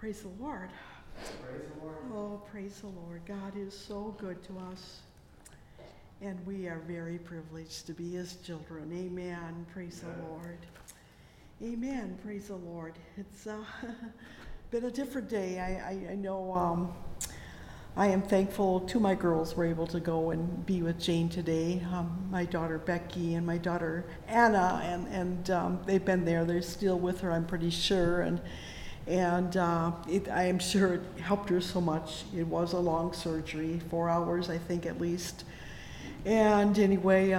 Praise the Lord. Praise the Lord. Oh, praise the Lord. God is so good to us. And we are very privileged to be his children. Amen. Praise the Lord. Amen. Praise the Lord. It's been a different day. I know I am thankful two of my girls were able to go and be with Jane today. My daughter Becky and my daughter Anna, and they've been there. They're still with her, I'm pretty sure. And I am sure it helped her so much. It was a long surgery, 4 hours, I think, at least. And anyway,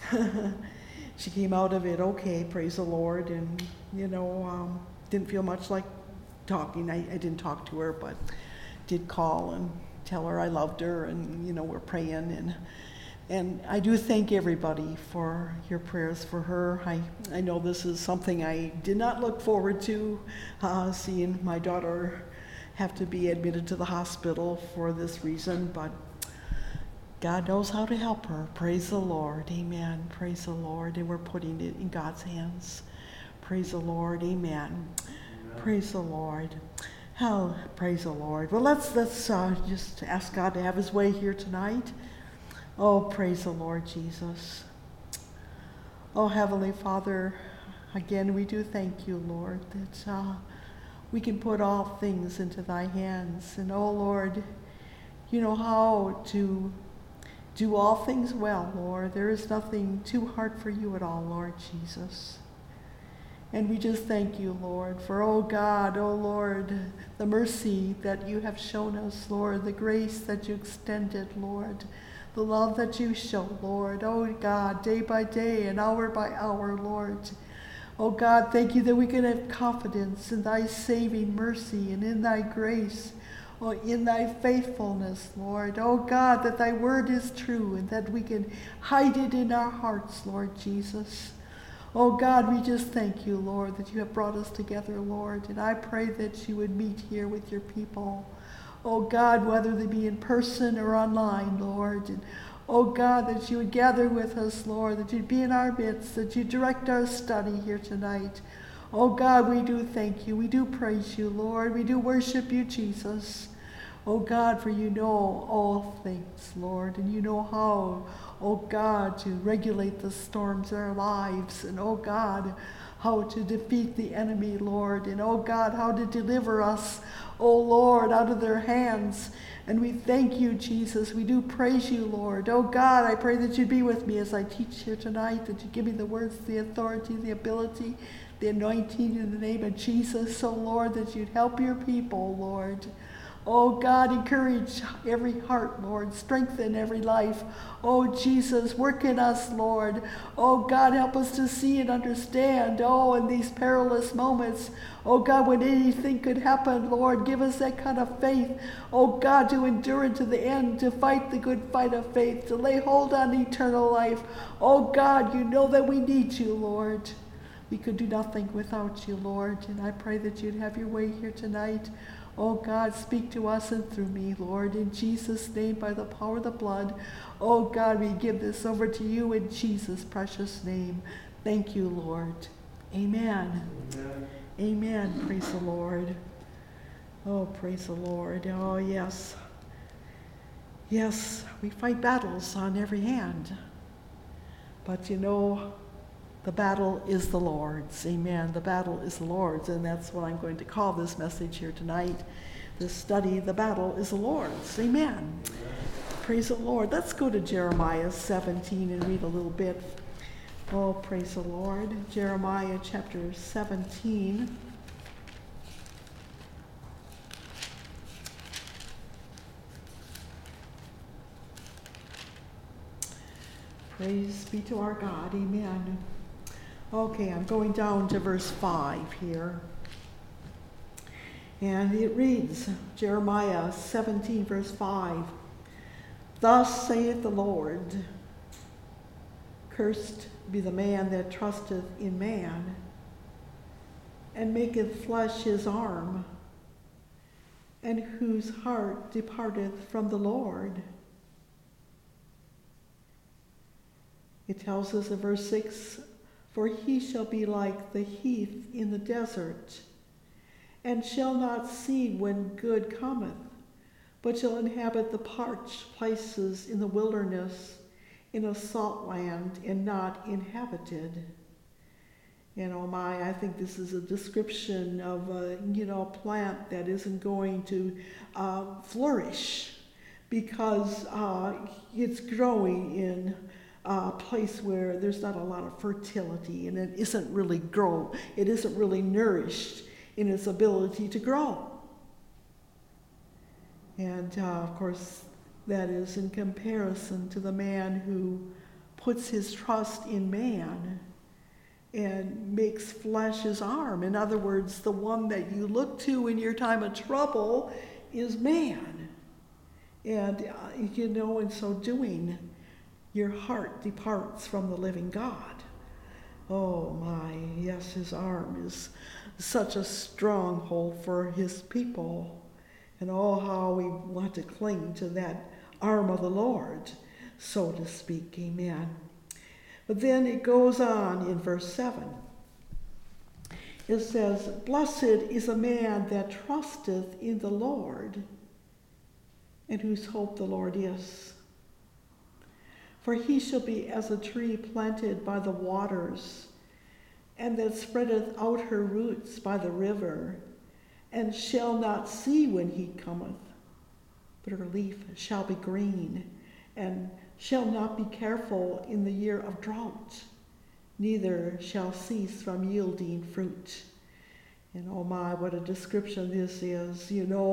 she came out of it okay, praise the Lord. And, didn't feel much like talking. I didn't talk to her, but did call and tell her I loved her, and, we're praying. And I do thank everybody for your prayers for her. I know this is something I did not look forward to, seeing my daughter have to be admitted to the hospital for this reason, but God knows how to help her. Praise the Lord. Amen. Praise the Lord. And we're putting it in God's hands. Praise the Lord. Amen. Praise the Lord. Oh, praise the Lord. Well, let's just ask God to have his way here tonight. Oh, praise the Lord Jesus. Oh, Heavenly Father, again, we do thank you, Lord, that we can put all things into thy hands. And oh, Lord, you know how to do all things well, Lord. There is nothing too hard for you at all, Lord Jesus. And we just thank you, Lord, for, oh God, oh Lord, the mercy that you have shown us, Lord, the grace that you extended, Lord, the love that you show, Lord. Oh God, day by day and hour by hour, Lord. Oh God, thank you that we can have confidence in thy saving mercy and in thy grace, oh, in thy faithfulness, Lord. Oh God, that thy word is true and that we can hide it in our hearts, Lord Jesus. Oh God, we just thank you, Lord, that you have brought us together, Lord. And I pray that you would meet here with your people. Oh God, whether they be in person or online, Lord. And oh God, that you would gather with us, Lord, that you'd be in our midst, that you direct our study here tonight. Oh God, we do thank you. We do praise you, Lord. We do worship you, Jesus. Oh God, for you know all things, Lord, and you know how, oh God, to regulate the storms in our lives, and oh God, how to defeat the enemy, Lord, and oh God, how to deliver us, oh Lord, out of their hands. And we thank you, Jesus. We do praise you, Lord. Oh God, I pray that you'd be with me as I teach here tonight, that you give me the words, the authority, the ability, the anointing in the name of Jesus. So Lord, that you'd help your people, Lord. Oh God, encourage every heart, Lord. Strengthen every life. Oh Jesus, work in us, Lord. Oh God, help us to see and understand. Oh, in these perilous moments, oh God, when anything could happen, Lord, give us that kind of faith. Oh God, to endure it to the end, to fight the good fight of faith, to lay hold on eternal life. Oh God, you know that we need you, Lord. We could do nothing without you, Lord. And I pray that you'd have your way here tonight. Oh God, speak to us and through me, Lord, in Jesus' name, by the power of the blood. Oh God, we give this over to you in Jesus' precious name. Thank you, Lord. Amen. Amen. Amen. Praise the Lord. Oh, praise the Lord. Oh, yes. Yes, we fight battles on every hand. But the battle is the Lord's. Amen. The battle is the Lord's. And that's what I'm going to call this message here tonight. This study, the battle is the Lord's. Amen. Amen. Praise the Lord. Let's go to Jeremiah 17 and read a little bit. Oh, praise the Lord. Jeremiah chapter 17. Praise be to our God. Amen. Okay, I'm going down to verse 5 here. And it reads, Jeremiah 17, verse 5. Thus saith the Lord, cursed be the man that trusteth in man, and maketh flesh his arm, and whose heart departeth from the Lord. It tells us in verse 6, for he shall be like the heath in the desert, and shall not see when good cometh, but shall inhabit the parched places in the wilderness, in a salt land and not inhabited. And oh my, I think this is a description of a plant that isn't going to flourish because it's growing in a place where there's not a lot of fertility, and it isn't really nourished in its ability to grow. And of course, that is in comparison to the man who puts his trust in man and makes flesh his arm. In other words, the one that you look to in your time of trouble is man. And, in so doing, your heart departs from the living God. Oh my, yes, his arm is such a stronghold for his people. And oh, how we want to cling to that arm of the Lord, so to speak. Amen. But then it goes on in verse 7. It says, "Blessed is a man that trusteth in the Lord, and whose hope the Lord is. For he shall be as a tree planted by the waters, and that spreadeth out her roots by the river, and shall not see when he cometh, but her leaf shall be green, and shall not be careful in the year of drought, neither shall cease from yielding fruit." And oh my, what a description this is.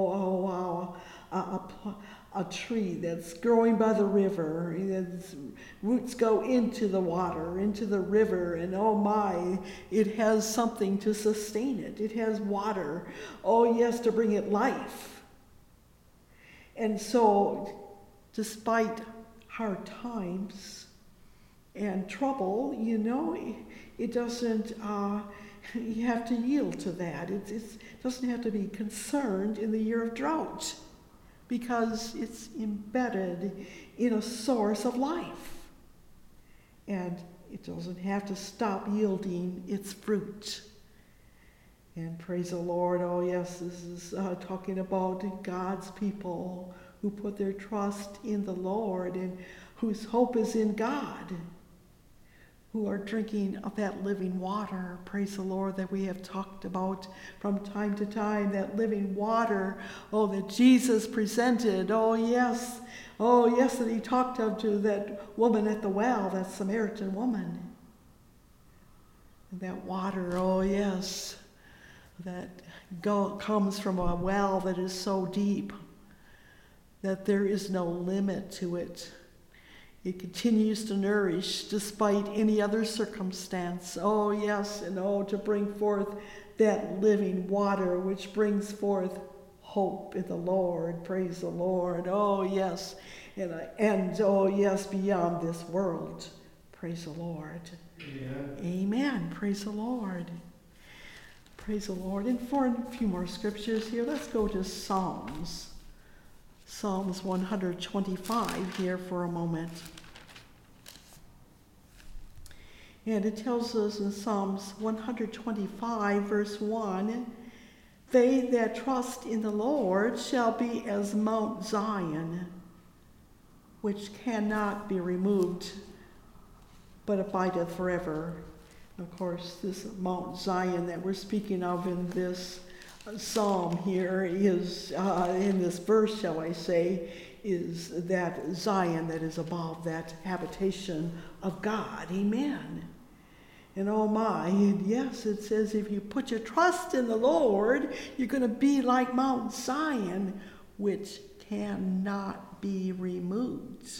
A tree that's growing by the river, its roots go into the water, into the river, and oh my, it has something to sustain it. It has water, oh yes, to bring it life. And so, despite hard times and trouble, it doesn't, you have to yield to that. It doesn't have to be concerned in the year of drought because it's embedded in a source of life. And it doesn't have to stop yielding its fruit. And praise the Lord, oh yes, this is talking about God's people who put their trust in the Lord and whose hope is in God, who are drinking of that living water. Praise the Lord, that we have talked about from time to time, that living water, that Jesus presented. Oh yes, that he talked of to that woman at the well, that Samaritan woman. And that water, oh yes, that comes from a well that is so deep that there is no limit to it. It continues to nourish despite any other circumstance. Oh yes, and to bring forth that living water which brings forth hope in the Lord. Praise the Lord. Oh yes, and oh yes, beyond this world. Praise the Lord. Amen. Amen. Praise the Lord. Praise the Lord. And for a few more scriptures here, let's go to Psalms 125 here for a moment. And it tells us in Psalms 125, verse 1, "They that trust in the Lord shall be as Mount Zion, which cannot be removed, but abideth forever." Of course, this Mount Zion that we're speaking of in this psalm here is, in this verse, shall I say, is that Zion that is above, that habitation of God. Amen. And oh my, yes, it says if you put your trust in the Lord, you're going to be like Mount Zion, which cannot be removed,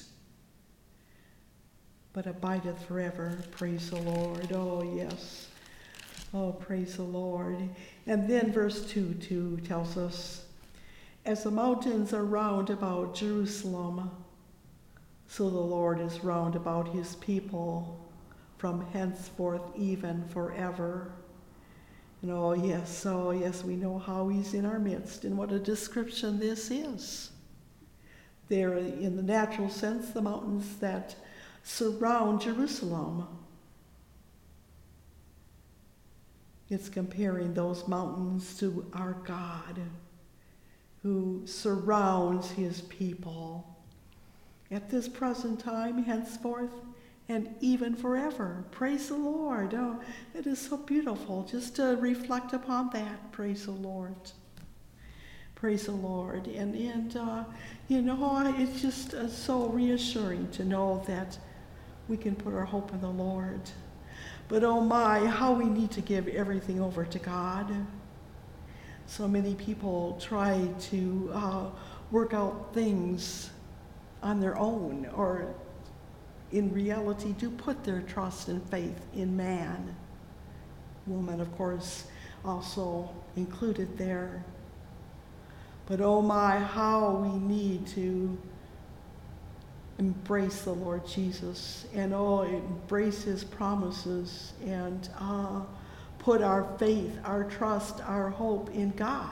but abideth forever. Praise the Lord. Oh, yes. Oh, praise the Lord. And then verse 2 tells us, "As the mountains are round about Jerusalem, so the Lord is round about his people from henceforth even forever." And oh yes, we know how he's in our midst, and what a description this is. There, in the natural sense, the mountains that surround Jerusalem. It's comparing those mountains to our God who surrounds his people at this present time, henceforth, and even forever. Praise the Lord. Oh, it is so beautiful just to reflect upon that. Praise the Lord. Praise the Lord. And it's just so reassuring to know that we can put our hope in the Lord. But oh my, how we need to give everything over to God. So many people try to work out things on their own, or in reality do put their trust and faith in man. Woman, of course, also included there. But oh my, how we need to embrace the Lord Jesus and embrace his promises and put our faith, our trust, our hope in God.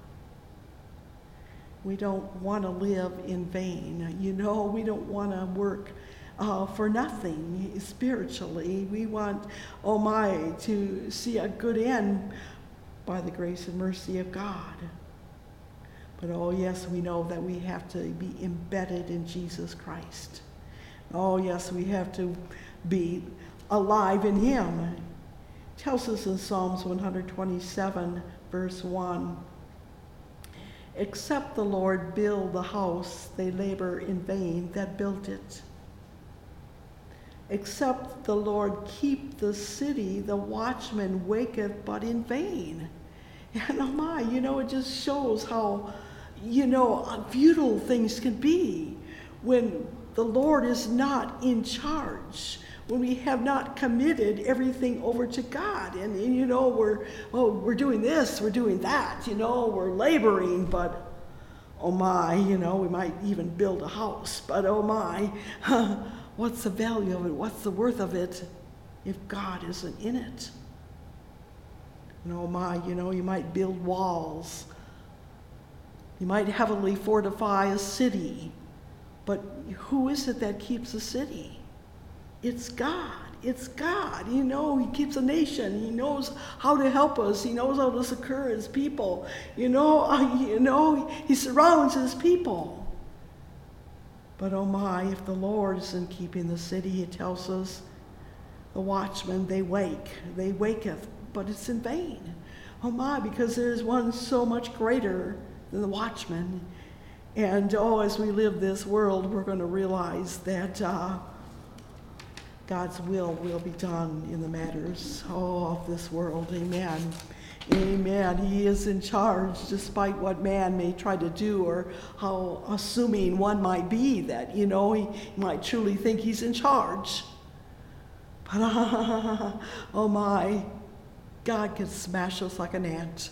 We don't want to live in vain. We don't want to work for nothing spiritually. We want, to see a good end by the grace and mercy of God. But oh yes, we know that we have to be embedded in Jesus Christ. Oh yes, we have to be alive in him. It tells us in Psalms 127, verse 1, except the Lord build the house, they labor in vain that built it. Except the Lord keep the city, the watchman waketh but in vain. And it just shows how, futile things can be when the Lord is not in charge, when we have not committed everything over to God. And we're doing this, we're doing that, we're laboring, but oh my, we might even build a house, but oh my, what's the value of it? What's the worth of it if God isn't in it? And oh my, you might build walls. You might heavily fortify a city, but who is it that keeps a city? It's God. It's God. He keeps a nation. He knows how to help us. He knows how to succor his people. He surrounds his people. But oh my, if the Lord isn't keeping the city, it tells us, the watchmen, they waketh, but it's in vain. Oh my, because there is one so much greater than the watchman. And as we live this world, we're going to realize that God's will be done in the matters of this world. Amen. Amen. He is in charge, despite what man may try to do, or how assuming one might be that, he might truly think he's in charge. But oh my, God can smash us like an ant,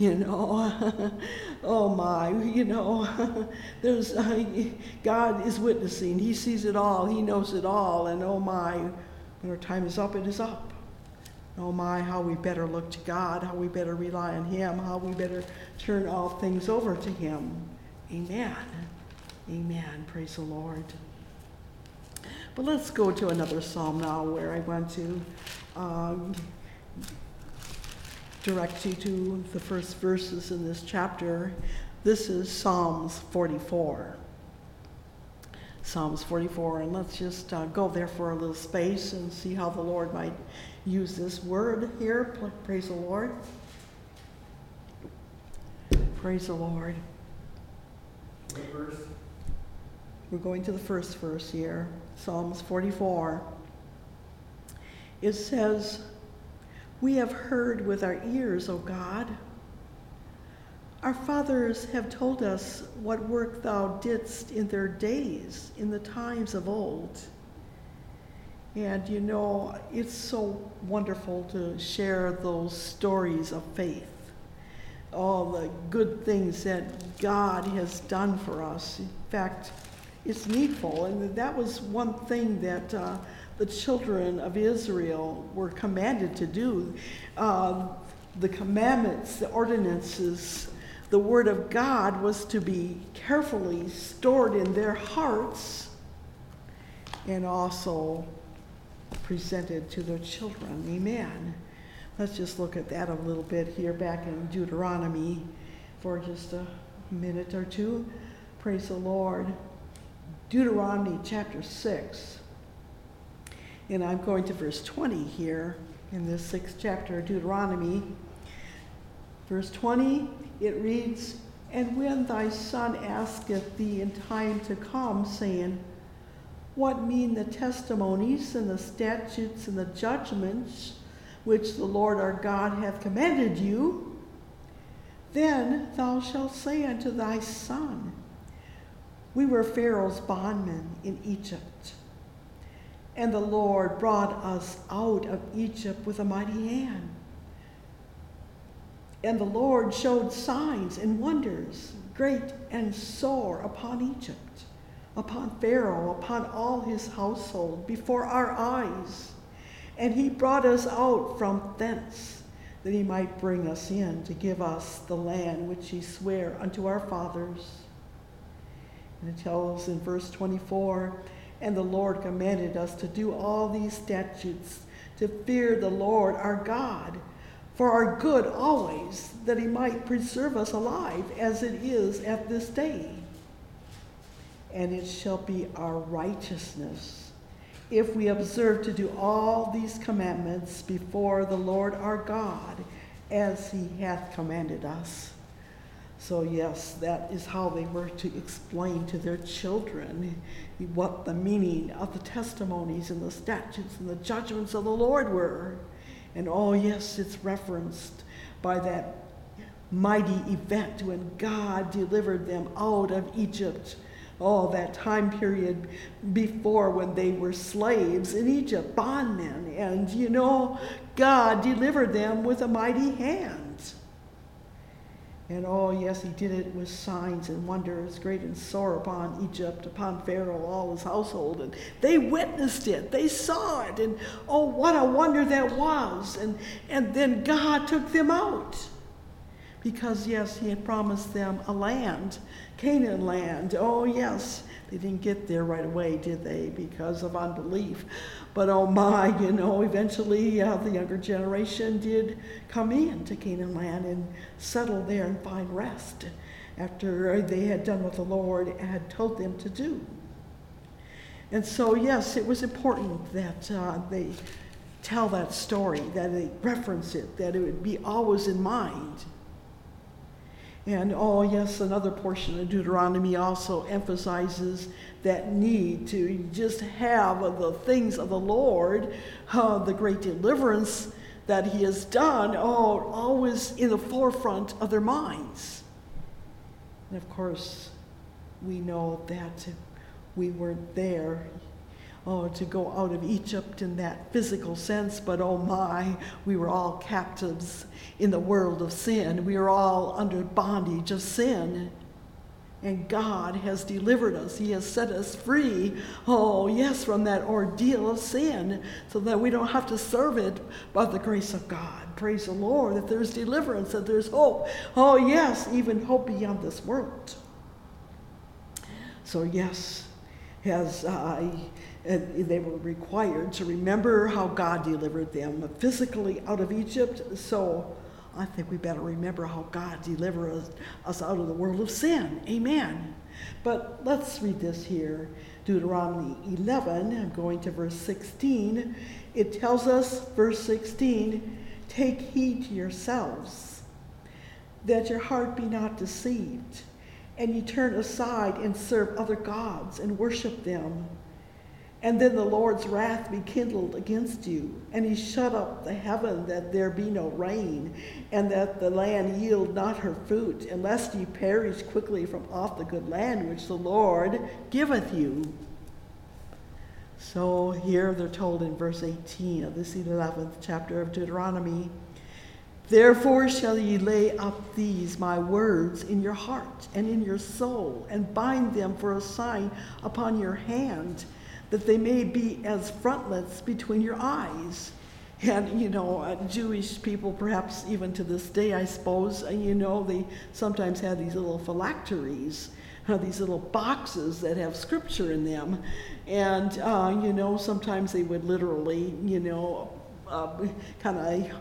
Oh my, there's God is witnessing. He sees it all. He knows it all. And oh my, when our time is up, it is up. Oh my, how we better look to God, how we better rely on him, how we better turn all things over to him. Amen. Amen. Praise the Lord. But let's go to another psalm now, where I want to direct you to the first verses in this chapter. This is Psalms 44. Psalms 44, and let's just go there for a little space and see how the Lord might use this word here. Praise the Lord. Praise the Lord. What verse? We're going to the first verse here, Psalms 44. It says, "We have heard with our ears, O God. Our fathers have told us what work thou didst in their days, in the times of old." And it's so wonderful to share those stories of faith, all the good things that God has done for us. In fact, it's needful, and that was one thing that the children of Israel were commanded to do. The commandments, the ordinances, the word of God was to be carefully stored in their hearts and also presented to their children. Amen. Let's just look at that a little bit here back in Deuteronomy for just a minute or two. Praise the Lord. Deuteronomy chapter 6. And I'm going to verse 20 here in this 6th chapter of Deuteronomy. Verse 20, it reads, "And when thy son asketh thee in time to come, saying, What mean the testimonies and the statutes and the judgments which the Lord our God hath commanded you? Then thou shalt say unto thy son, We were Pharaoh's bondmen in Egypt. And the Lord brought us out of Egypt with a mighty hand. And the Lord showed signs and wonders, great and sore, upon Egypt, upon Pharaoh, upon all his household, before our eyes. And he brought us out from thence, that he might bring us in to give us the land which he sware unto our fathers." And it tells in verse 24, "And the Lord commanded us to do all these statutes, to fear the Lord our God, for our good always, that he might preserve us alive, as it is at this day. And it shall be our righteousness, if we observe to do all these commandments before the Lord our God, as he hath commanded us." So yes, that is how they were to explain to their children what the meaning of the testimonies and the statutes and the judgments of the Lord were. And oh yes, it's referenced by that mighty event when God delivered them out of Egypt. Oh, that time period before, when they were slaves in Egypt, bondmen. And you know, God delivered them with a mighty hand. And oh yes, he did it with signs and wonders, great and sore, upon Egypt, upon Pharaoh, all his household. And they witnessed it, they saw it, and oh, what a wonder that was. And then God took them out. Because yes, he had promised them a land, Canaan land. Oh yes, they didn't get there right away, did they? Because of unbelief. But oh my, you know, eventually the younger generation did come into Canaan land and settle there and find rest after they had done what the Lord had told them to do. And so yes, it was important that they tell that story, that they reference it, that it would be always in mind. And oh yes, another portion of Deuteronomy also emphasizes that need to just have the things of the Lord, the great deliverance that he has done, always in the forefront of their minds. And of course, we know that we weren't there, to go out of Egypt in that physical sense, but oh my, we were all captives in the world of sin. We are all under bondage of sin. And God has delivered us. He has set us free, oh yes, from that ordeal of sin, so that we don't have to serve it by the grace of God. Praise the Lord, that there's deliverance, that there's hope. Oh yes, even hope beyond this world. So yes, as they were required to remember how God delivered them physically out of Egypt, so I think we better remember how God delivered us out of the world of sin. Amen. But let's read this here. Deuteronomy 11, I'm going to verse 16. It tells us, verse 16, "Take heed to yourselves, that your heart be not deceived, and ye turn aside and serve other gods and worship them. And then the Lord's wrath be kindled against you, and he shut up the heaven, that there be no rain, and that the land yield not her fruit, and lest ye perish quickly from off the good land which the Lord giveth you." So here they're told in verse 18 of this 11th chapter of Deuteronomy, "Therefore shall ye lay up these my words in your heart and in your soul, and bind them for a sign upon your hand, that they may be as frontlets between your eyes." And, you know, Jewish people, perhaps even to this day, I suppose, you know, they sometimes have these little phylacteries, these little boxes that have scripture in them. And, you know, sometimes they would literally, you know, kind of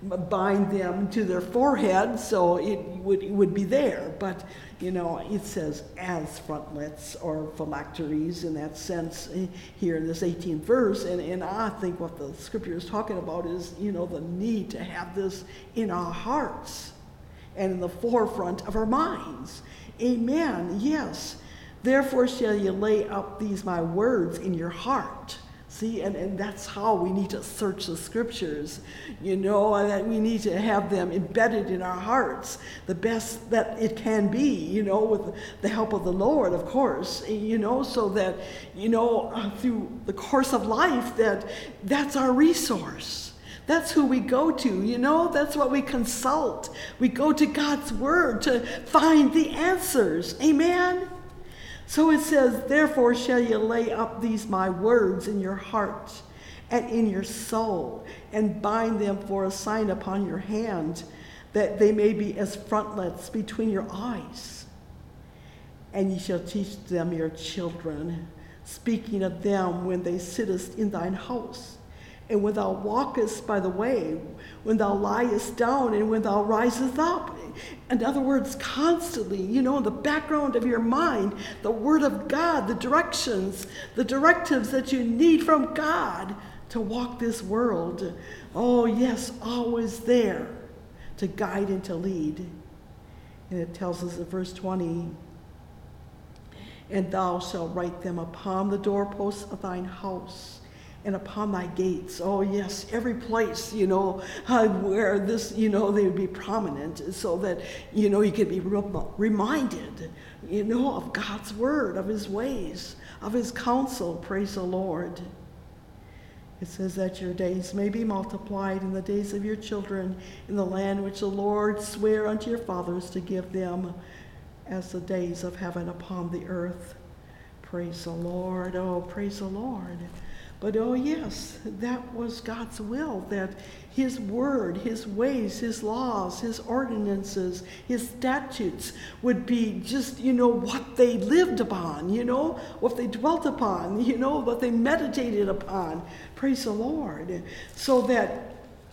bind them to their forehead so it would be there. But, it says as frontlets or phylacteries in that sense here in this 18th verse. And I think what the scripture is talking about is, the need to have this in our hearts and in the forefront of our minds. Amen. Yes. Therefore shall you lay up these my words in your heart. See, and that's how we need to search the scriptures, and that we need to have them embedded in our hearts the best that it can be, with the help of the Lord, of course, so that, through the course of life, that's our resource. That's who we go to, that's what we consult. We go to God's word to find the answers. Amen? So it says, therefore shall you lay up these my words in your heart and in your soul, and bind them for a sign upon your hand, that they may be as frontlets between your eyes. And ye shall teach them your children, speaking of them when they sittest in thine house, and when thou walkest by the way, when thou liest down, and when thou risest up. In other words, constantly, in the background of your mind, the word of God, the directions, the directives that you need from God to walk this world. Oh, yes, always there to guide and to lead. And it tells us in verse 20, and thou shalt write them upon the doorposts of thine house and upon thy gates. Oh, yes, every place, where this, they would be prominent, so that, you could be reminded, of God's word, of his ways, of his counsel. Praise the Lord. It says that your days may be multiplied in the days of your children in the land which the Lord sware unto your fathers to give them, as the days of heaven upon the earth. Praise the Lord. Oh, praise the Lord. But oh yes, that was God's will, that his word, his ways, his laws, his ordinances, his statutes would be just, what they lived upon, what they dwelt upon, what they meditated upon. Praise the Lord. So that,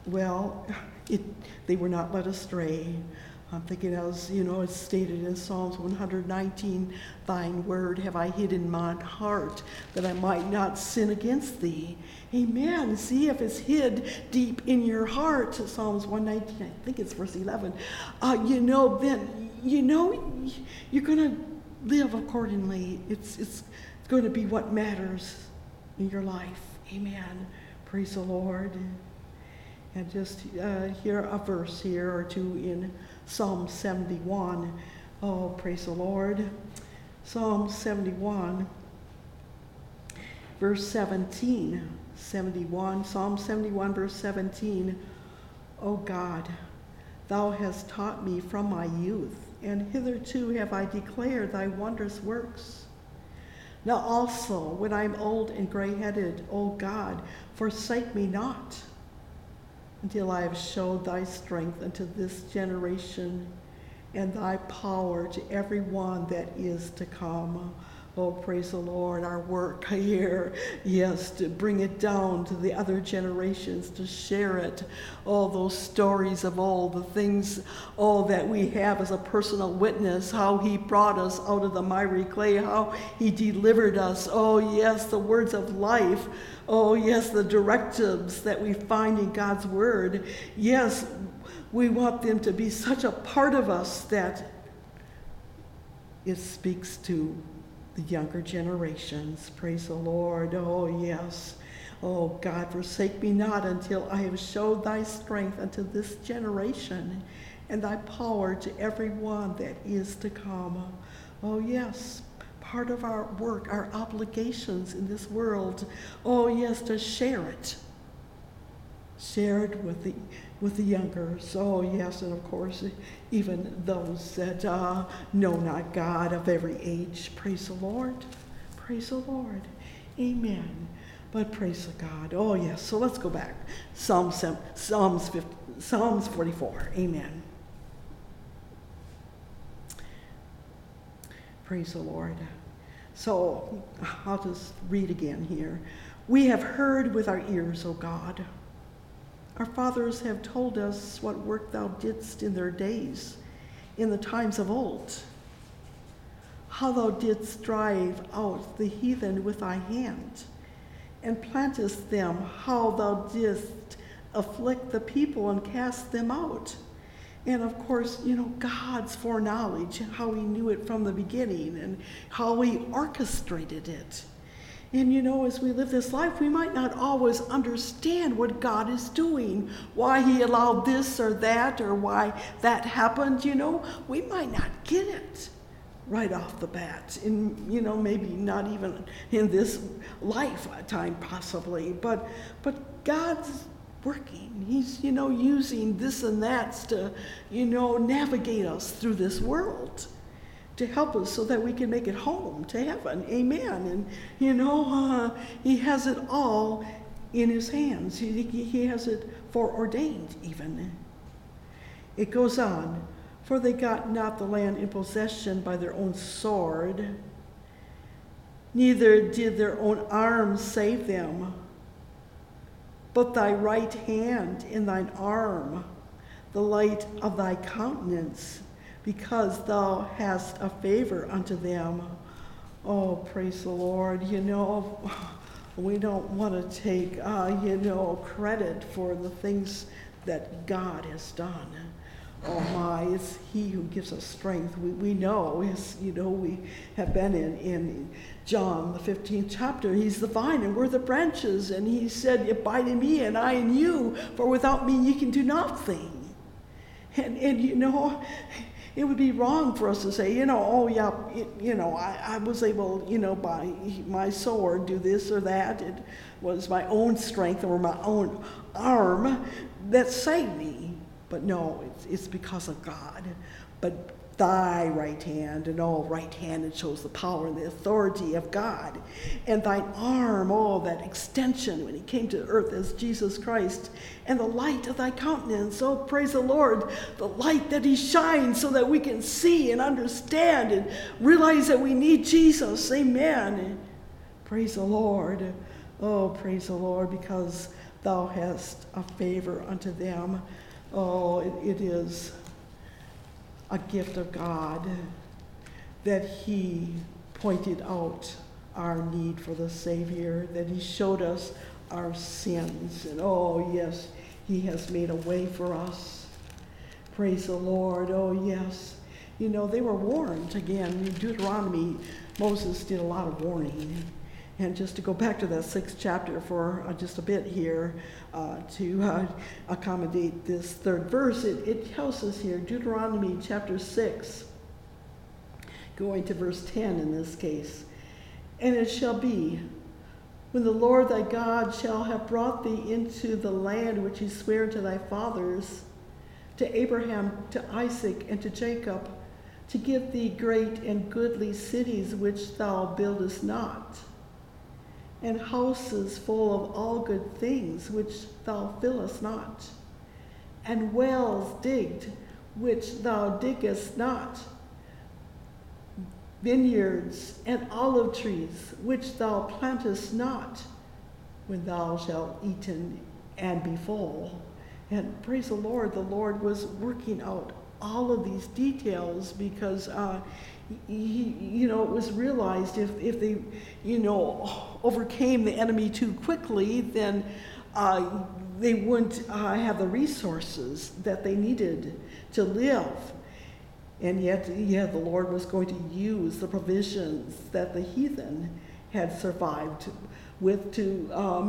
they were not led astray. I'm thinking, as it's stated in Psalms 119, thine word have I hid in mine heart, that I might not sin against thee. Amen. See, if it's hid deep in your heart, Psalms 119, I think it's verse 11, then, you're going to live accordingly. It's going to be what matters in your life. Amen. Praise the Lord. And just hear a verse here or two in Psalm 71. Oh, praise the Lord. Psalm 71, verse 17. Psalm 71, verse 17. O God, thou hast taught me from my youth, and hitherto have I declared thy wondrous works. Now also, when I am old and gray-headed, O God, forsake me not, until I have showed thy strength unto this generation, and thy power to every one that is to come. Oh, praise the Lord, our work here, yes, to bring it down to the other generations, to share it, all those stories of all the things, all that we have as a personal witness, how he brought us out of the miry clay, how he delivered us. Oh, yes, the words of life. Oh, yes, the directives that we find in God's word. Yes, we want them to be such a part of us that it speaks to the younger generations. Praise the Lord. Oh, yes. Oh, God, forsake me not until I have showed thy strength unto this generation, and thy power to every one that is to come. Oh, yes. Part of our work, our obligations in this world, oh yes, to share it with the younger. So yes, and of course, even those that know not God, of every age. Praise the Lord. Praise the Lord. Amen. But praise the God. Oh yes. So let's go back. Psalms 44. Amen. Praise the Lord. So I'll just read again here. We have heard with our ears, O God. Our fathers have told us what work thou didst in their days, in the times of old, how thou didst drive out the heathen with thy hand, and plantest them, how thou didst afflict the people and cast them out. And of course, God's foreknowledge, how he knew it from the beginning and how he orchestrated it. And as we live this life, we might not always understand what God is doing, why he allowed this or that, or why that happened, We might not get it right off the bat, and, maybe not even in this lifetime possibly, but God's working. He's, using this and that to, navigate us through this world, to help us so that we can make it home to heaven. Amen. And, he has it all in his hands. He has it foreordained even. It goes on, for they got not the land in possession by their own sword, neither did their own arms save them, but thy right hand in thine arm, the light of thy countenance, because thou hast a favor unto them. Oh, praise the Lord. We don't want to take, credit for the things that God has done. Oh my, it's he who gives us strength. We know, we have been in John, the 15th chapter. He's the vine and we're the branches. And he said, abide in me and I in you, for without me you can do nothing. And it would be wrong for us to say, I was able, by my sword do this or that. It was my own strength or my own arm that saved me. But no, it's because of God. But thy right hand, and all right hand, it shows the power and the authority of God. And thine arm, that extension when he came to earth as Jesus Christ. And the light of thy countenance, praise the Lord, the light that he shines so that we can see and understand and realize that we need Jesus. Amen. Praise the Lord. Oh, praise the Lord, because thou hast a favor unto them. Oh, it is a gift of God that he pointed out our need for the Savior, that he showed us our sins. And yes, he has made a way for us. Praise the Lord. Oh, yes. They were warned again. In Deuteronomy, Moses did a lot of warning. And just to go back to that 6th chapter for just a bit here, to accommodate this 3rd verse, it tells us here, Deuteronomy chapter 6, going to verse 10 in this case. And it shall be, when the Lord thy God shall have brought thee into the land which he sware to thy fathers, to Abraham, to Isaac, and to Jacob, to give thee great and goodly cities which thou buildest not, and houses full of all good things which thou fillest not, and wells digged which thou diggest not, vineyards and olive trees which thou plantest not, when thou shalt eaten and be full. And praise the Lord was working out all of these details because it was realized if they, overcame the enemy too quickly, then they wouldn't have the resources that they needed to live. And yet, the Lord was going to use the provisions that the heathen had survived with to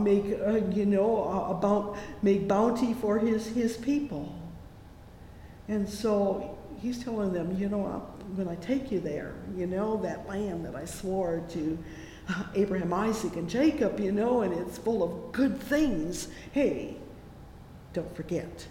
make bounty for his people. And so he's telling them, when I take you there, that land that I swore to Abraham, Isaac, and Jacob, and it's full of good things. Hey, don't forget.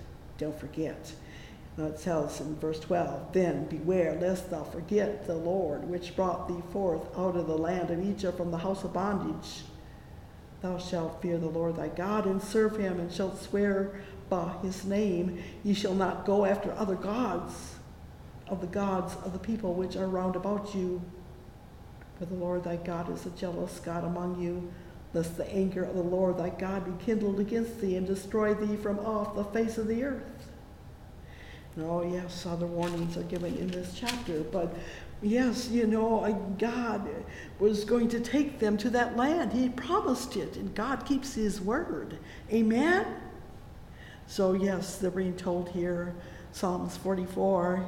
It tells in verse 12, then beware lest thou forget the Lord, which brought thee forth out of the land of Egypt from the house of bondage. Thou shalt fear the Lord thy God, and serve him, and shalt swear by his name. Ye shall not go after other gods, of the gods of the people which are round about you. For the Lord thy God is a jealous God among you, lest the anger of the Lord thy God be kindled against thee and destroy thee from off the face of the earth. And oh yes, other warnings are given in this chapter, but yes, God was going to take them to that land. He promised it, and God keeps his word. Amen? So yes, they're being told here, Psalms 44,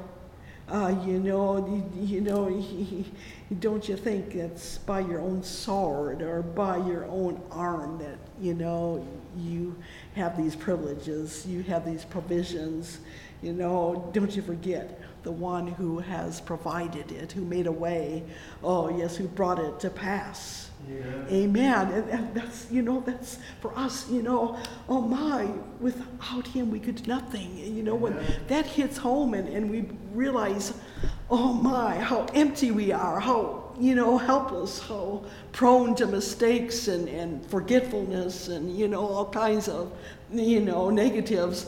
don't you think it's by your own sword or by your own arm that, you have these privileges, you have these provisions. Don't you forget the one who has provided it, who made a way. Oh, yes, who brought it to pass. Yeah. Amen. And that's, that's for us, oh my, without him we could do nothing. When that hits home and we realize, oh my, how empty we are, how, helpless, how prone to mistakes and forgetfulness and, all kinds of, negatives,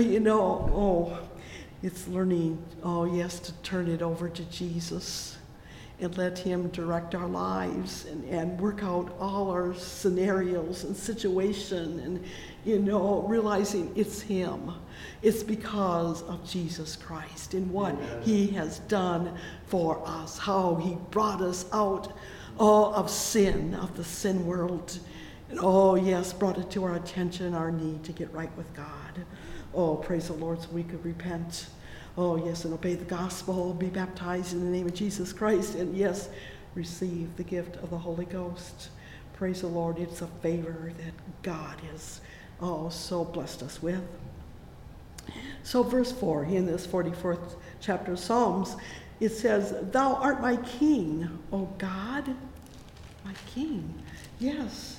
it's learning, oh yes, to turn it over to Jesus and let him direct our lives and work out all our scenarios and situation and, realizing it's him. It's because of Jesus Christ and what he has done for us, how he brought us out of sin, of the sin world. And oh yes, brought it to our attention, our need to get right with God. Oh, praise the Lord, so we could repent. Oh, yes, and obey the gospel, be baptized in the name of Jesus Christ, and yes, receive the gift of the Holy Ghost. Praise the Lord, it's a favor that God has, so blessed us with. So verse 4, in this 44th chapter of Psalms, it says, "Thou art my king, O God," my king, yes.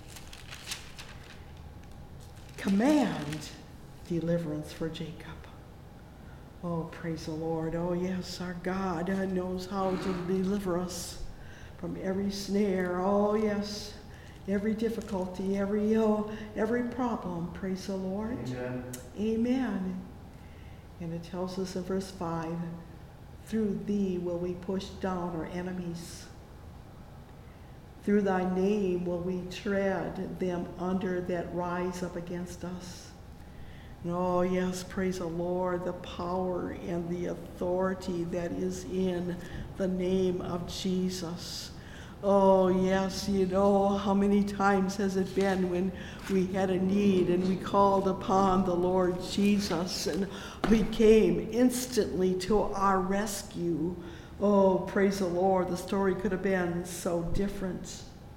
"Command deliverance for Jacob." Oh, praise the Lord. Oh, yes, our God knows how to deliver us from every snare. Oh, yes, every difficulty, every problem. Praise the Lord. Amen. Amen. And it tells us in verse 5, "Through thee will we push down our enemies. Through thy name will we tread them under that rise up against us." Oh, yes, praise the Lord, the power and the authority that is in the name of Jesus. Oh, yes, how many times has it been when we had a need and we called upon the Lord Jesus and he came instantly to our rescue. Oh, praise the Lord, the story could have been so different.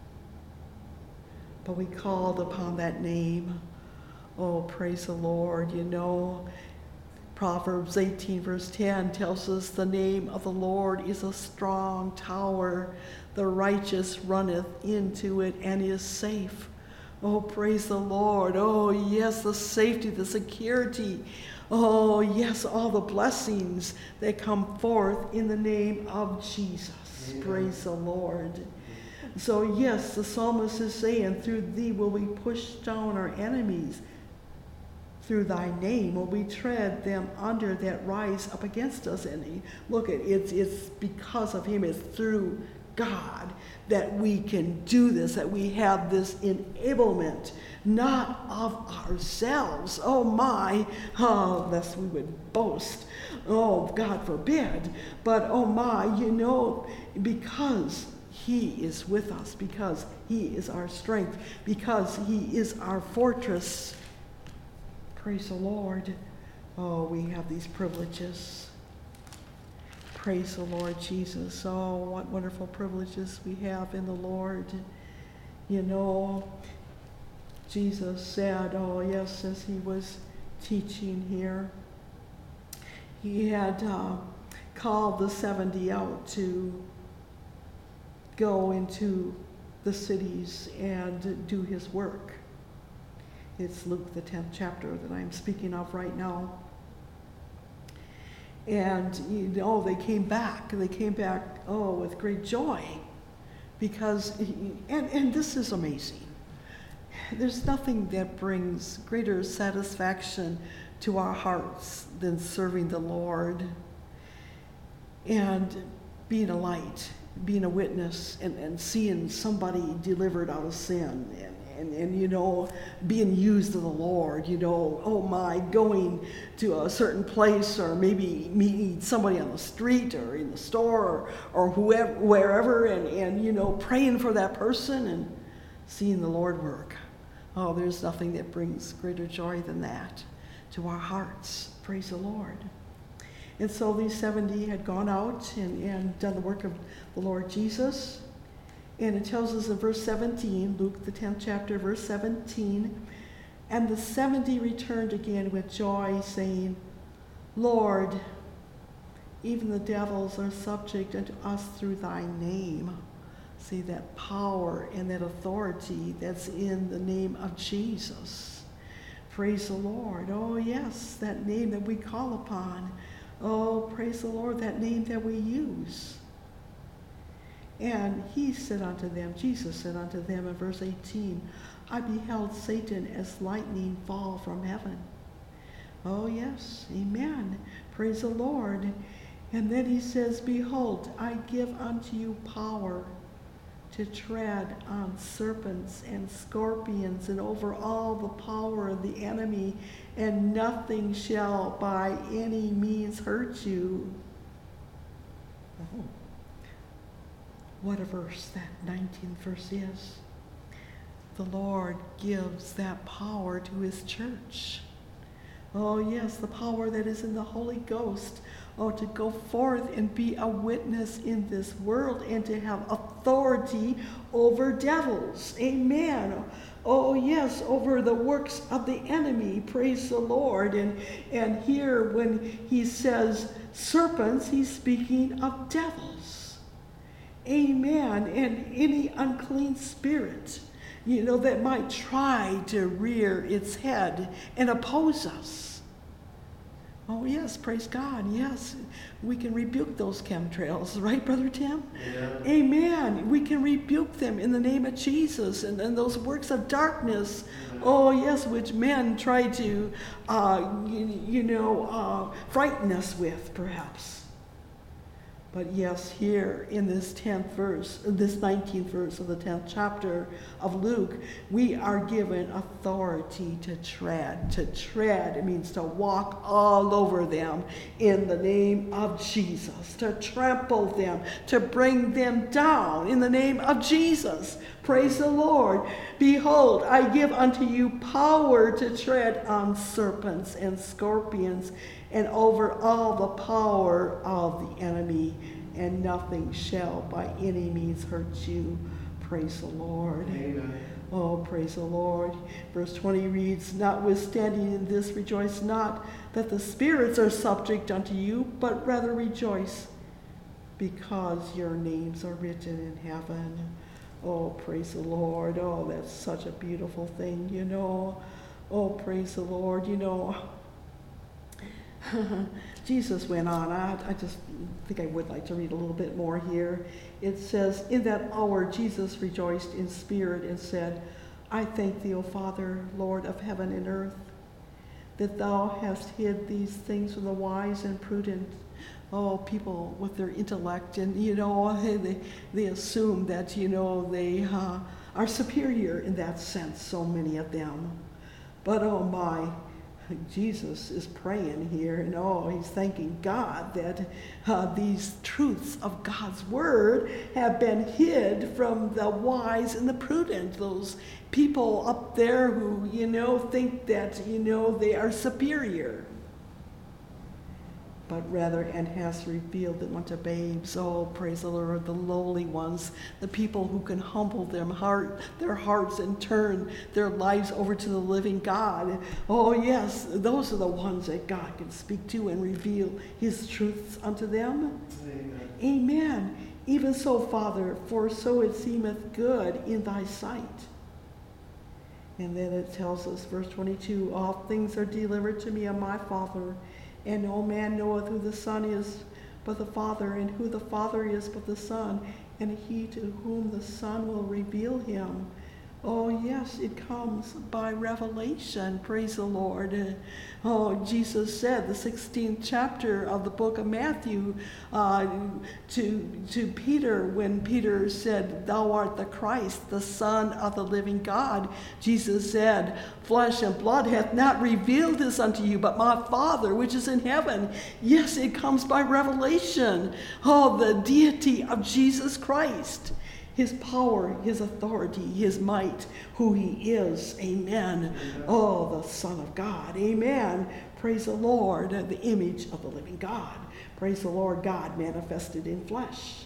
But we called upon that name. Oh, praise the Lord. Proverbs 18 verse 10 tells us the name of the Lord is a strong tower. The righteous runneth into it and is safe. Oh, praise the Lord. Oh, yes, the safety, the security. Oh, yes, all the blessings that come forth in the name of Jesus. Amen. Praise the Lord. So, yes, the psalmist is saying, "Through thee will we push down our enemies. Through thy name will we tread them under that rise up against us." And look, it's because of him, it's through God that we can do this, that we have this enablement, not of ourselves. Oh my, lest we would boast. Oh, God forbid. But oh my, because he is with us, because he is our strength, because he is our fortress. Praise the Lord. Oh, we have these privileges. Praise the Lord Jesus. Oh, what wonderful privileges we have in the Lord. Jesus said, oh yes, as he was teaching here, he had called the 70 out to go into the cities and do his work. It's Luke, the 10th chapter that I'm speaking of right now. And, they came back. They came back, with great joy. Because, and this is amazing. There's nothing that brings greater satisfaction to our hearts than serving the Lord and being a light being a witness and seeing somebody delivered out of sin and being used of the Lord, oh my, going to a certain place or maybe meeting somebody on the street or in the store or whoever, wherever, and praying for that person and seeing the Lord work. Oh, there's nothing that brings greater joy than that to our hearts. Praise the Lord. And so these 70 had gone out and done the work of the Lord Jesus. And it tells us in verse 17, Luke the 10th chapter, verse 17, and the 70 returned again with joy, saying, Lord, even the devils are subject unto us through thy name. See that power and that authority that's in the name of Jesus. Praise the Lord. Oh yes, that name that we call upon. Oh, praise the Lord, that name that we use. And he said unto them, Jesus said unto them in verse 18, I beheld Satan as lightning fall from heaven. Oh yes, amen. Praise the Lord. And then he says, behold, I give unto you power to tread on serpents and scorpions and over all the power of the enemy, and nothing shall by any means hurt you. Oh. What a verse that 19th verse is. The Lord gives that power to his church. Oh yes, the power that is in the Holy Ghost. Oh, to go forth and be a witness in this world and to have authority over devils. Amen. Oh yes, over the works of the enemy. Praise the Lord. And here when he says serpents, he's speaking of devils. Amen. And any unclean spirit, that might try to rear its head and oppose us. Oh yes, praise God. Yes, we can rebuke those chemtrails, right, Brother Tim? Yeah. Amen. We can rebuke them in the name of Jesus and those works of darkness. Oh yes, which men try to, frighten us with, perhaps. But yes, here in this 10th verse, this 19th verse of the 10th chapter of Luke, we are given authority to tread. To tread, it means to walk all over them in the name of Jesus, to trample them, to bring them down in the name of Jesus. Praise the Lord. Behold, I give unto you power to tread on serpents and scorpions and over all the power of the enemy, and nothing shall by any means hurt you. Praise the Lord. Amen. Oh, praise the Lord. Verse 20 reads, notwithstanding in this rejoice not that the spirits are subject unto you, but rather rejoice because your names are written in heaven. Oh, praise the Lord. Oh, that's such a beautiful thing, Oh, praise the Lord. Jesus went on. I just think I would like to read a little bit more here. It says, in that hour Jesus rejoiced in spirit and said, I thank thee, O Father, Lord of heaven and earth, that thou hast hid these things from the wise and prudent. Oh, people with their intellect, and they assume that they are superior in that sense, so many of them. But oh my, Jesus is praying here, and he's thanking God that these truths of God's word have been hid from the wise and the prudent, those people up there who, think that, they are superior. But rather, and has revealed them unto babes. Oh, praise the Lord, the lowly ones, the people who can humble their hearts and turn their lives over to the living God. Oh, yes, those are the ones that God can speak to and reveal his truths unto them. Amen. Amen. Even so, Father, for so it seemeth good in thy sight. And then it tells us, verse 22, all things are delivered to me of my Father, and no man knoweth who the Son is but the Father, and who the Father is but the Son, and he to whom the Son will reveal him. Oh, yes, it comes by revelation. Praise the Lord. Oh, Jesus said, the 16th chapter of the book of Matthew, to Peter, when Peter said, "Thou art the Christ, the Son of the living God," Jesus said, "Flesh and blood hath not revealed this unto you, but my Father which is in heaven." Yes, it comes by revelation. Oh, the deity of Jesus Christ. His power, his authority, his might, who he is. Amen. Oh, the Son of God. Amen. Praise the Lord, the image of the living God. Praise the Lord, God manifested in flesh.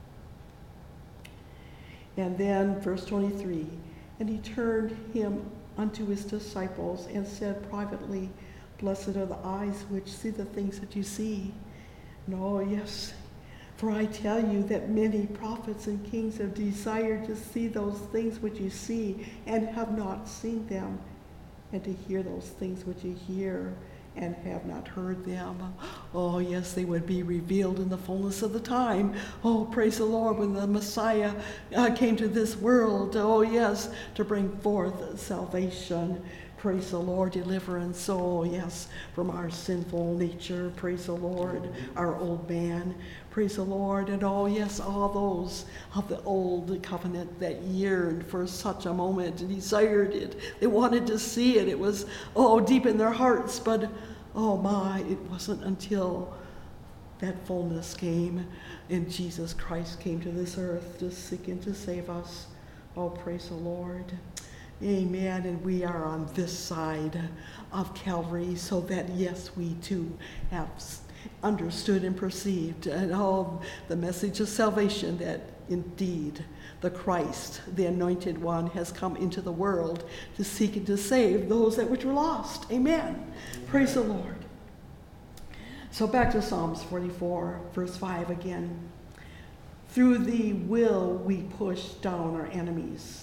And then verse 23, and he turned him unto his disciples and said privately, "Blessed are the eyes which see the things that you see." And oh, yes, for I tell you that many prophets and kings have desired to see those things which you see and have not seen them, and to hear those things which you hear and have not heard them. Oh, yes, they would be revealed in the fullness of the time. Oh, praise the Lord, when the Messiah came to this world. Oh, yes, to bring forth salvation. Praise the Lord, deliverance. Oh, yes, from our sinful nature. Praise the Lord, our old man. Praise the Lord. And oh, yes, all those of the old covenant that yearned for such a moment and desired it. They wanted to see it. It was, oh, deep in their hearts. But, oh my, it wasn't until that fullness came and Jesus Christ came to this earth to seek and to save us. Oh, praise the Lord. Amen. And we are on this side of Calvary, so that, yes, we too have understood and perceived and all the message of salvation, that indeed the Christ, the anointed one, has come into the world to seek and to save those that which were lost. Amen. Amen. Praise the Lord. So back to Psalms 44, verse 5 again. Through thee will we push down our enemies.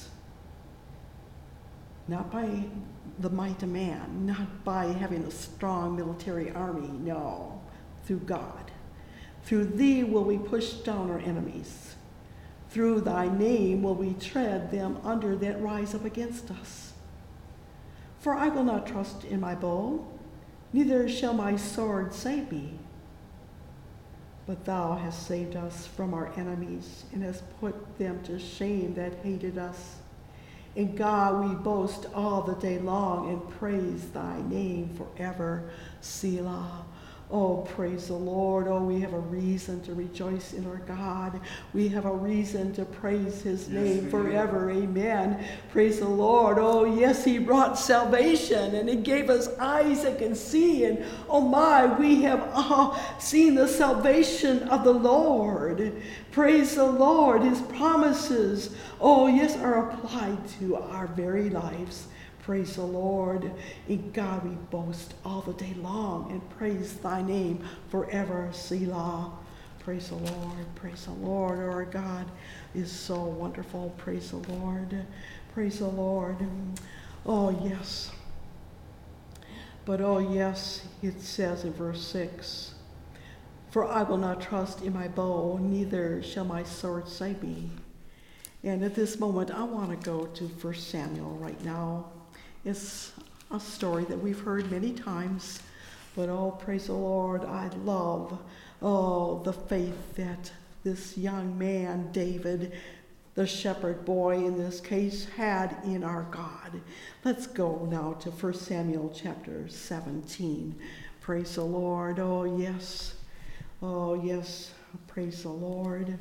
Not by the might of man, not by having a strong military army, no, through God. Through thee will we push down our enemies. Through thy name will we tread them under that rise up against us. For I will not trust in my bow, neither shall my sword save me. But thou hast saved us from our enemies, and hast put them to shame that hated us. In God we boast all the day long, and praise thy name forever. Selah. Oh, praise the Lord. Oh, we have a reason to rejoice in our God. We have a reason to praise his name forever. Amen. Praise the Lord. Oh, yes, he brought salvation, and he gave us eyes that can see. And oh my, we have seen the salvation of the Lord. Praise the Lord. His promises, oh yes, are applied to our very lives. Praise the Lord. In God we boast all the day long, and praise thy name forever. Selah. Praise the Lord. Praise the Lord. Our God is so wonderful. Praise the Lord. Praise the Lord. Oh, yes. But oh, yes, it says in verse 6, for I will not trust in my bow, neither shall my sword save me. And at this moment, I want to go to 1 Samuel right now. It's a story that we've heard many times, but oh, praise the Lord, I love, oh, the faith that this young man, David, the shepherd boy in this case, had in our God. Let's go now to 1 Samuel chapter 17. Praise the Lord. Oh, yes. Oh, yes. Praise the Lord.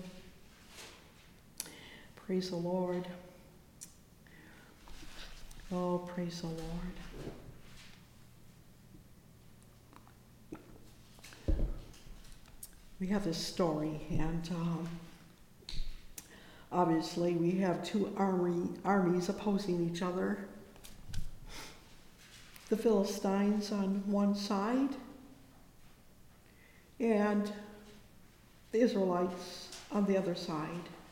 Praise the Lord. Oh, praise the Lord. We have this story, and obviously we have two armies opposing each other. The Philistines on one side, and the Israelites on the other side.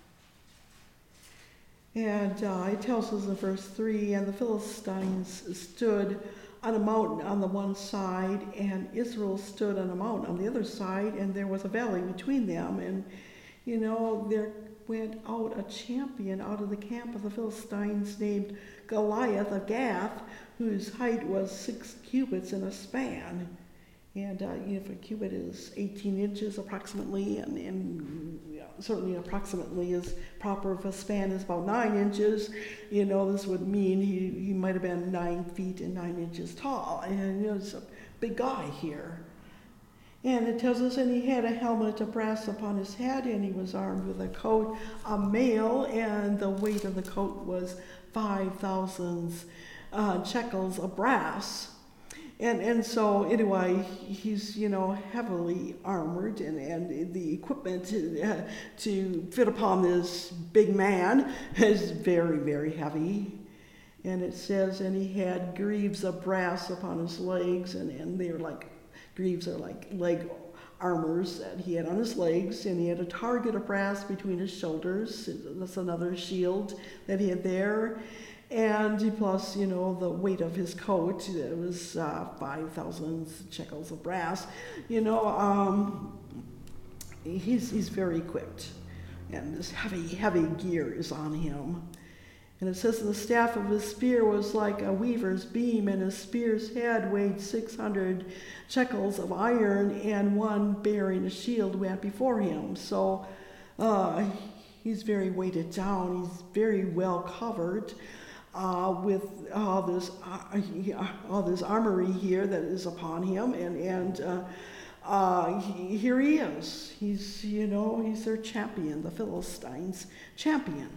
And it tells us in verse 3, and the Philistines stood on a mountain on the one side, and Israel stood on a mountain on the other side, and there was a valley between them. And, you know, they're went out a champion out of the camp of the Philistines named Goliath of Gath, whose height was 6 cubits in a span. And if a cubit is 18 inches approximately, and certainly approximately is proper if a span is about 9 inches, this would mean he might have been 9 feet and 9 inches tall. And he's a big guy here. And it tells us, and he had a helmet of brass upon his head, and he was armed with a coat of mail, and the weight of the coat was 5,000 shekels of brass. And so anyway, he's, heavily armored, and the equipment to fit upon this big man is very, very heavy. And it says, and he had greaves of brass upon his legs, and they're like, greaves are like leg armors that he had on his legs, and he had a target of brass between his shoulders. That's another shield that he had there. And plus, the weight of his coat, it was 5,000 shekels of brass. He's very equipped. And this heavy gear is on him. And it says the staff of his spear was like a weaver's beam, and his spear's head weighed 600 shekels of iron, and one bearing a shield went before him. So he's very weighted down. He's very well covered with all this armory here that is upon him, and here he is. He's he's their champion, the Philistines' champion.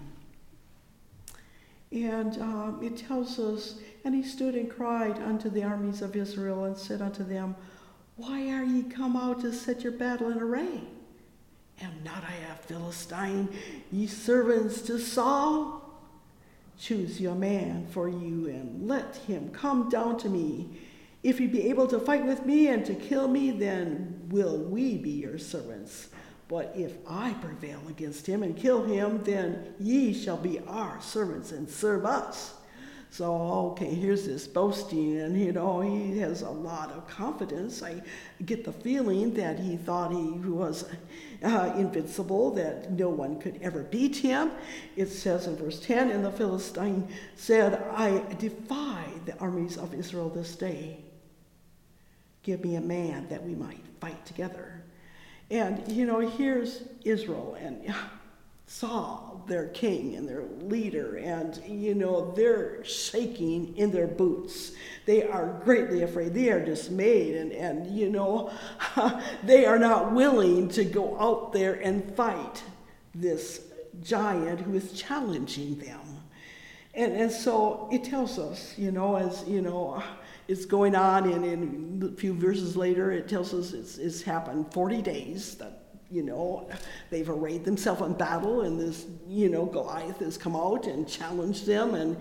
And it tells us, and he stood and cried unto the armies of Israel, and said unto them, Why are ye come out to set your battle in array? Am not I a Philistine, ye servants to Saul? Choose you a man for you, and let him come down to me. If he be able to fight with me and to kill me, then will we be your servants. But if I prevail against him and kill him, then ye shall be our servants and serve us. So, okay, here's this boasting, and he has a lot of confidence. I get the feeling that he thought he was invincible, that no one could ever beat him. It says in verse 10, and the Philistine said, I defy the armies of Israel this day. Give me a man that we might fight together. And, here's Israel and Saul, their king and their leader, and, they're shaking in their boots. They are greatly afraid. They are dismayed, and they are not willing to go out there and fight this giant who is challenging them. And so it tells us, as, it's going on, and in a few verses later, it tells us it's happened 40 days that, they've arrayed themselves in battle, and this, Goliath has come out and challenged them, and,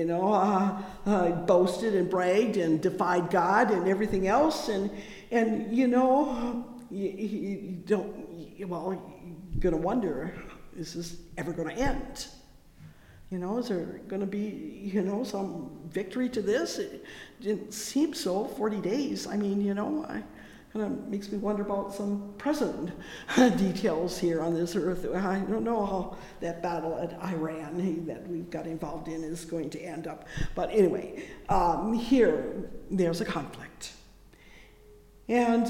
boasted and bragged and defied God and everything else, and you don't, well, you're going to wonder, is this ever going to end? Is there going to be, some victory to this? It didn't seem so, 40 days. I mean, kind of makes me wonder about some present details here on this earth. I don't know how that battle at Iran that we've got involved in is going to end up. But anyway, here, there's a conflict. And,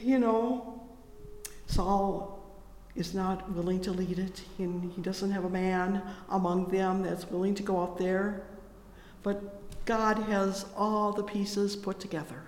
Saul is not willing to lead it, and he doesn't have a man among them that's willing to go out there. But God has all the pieces put together.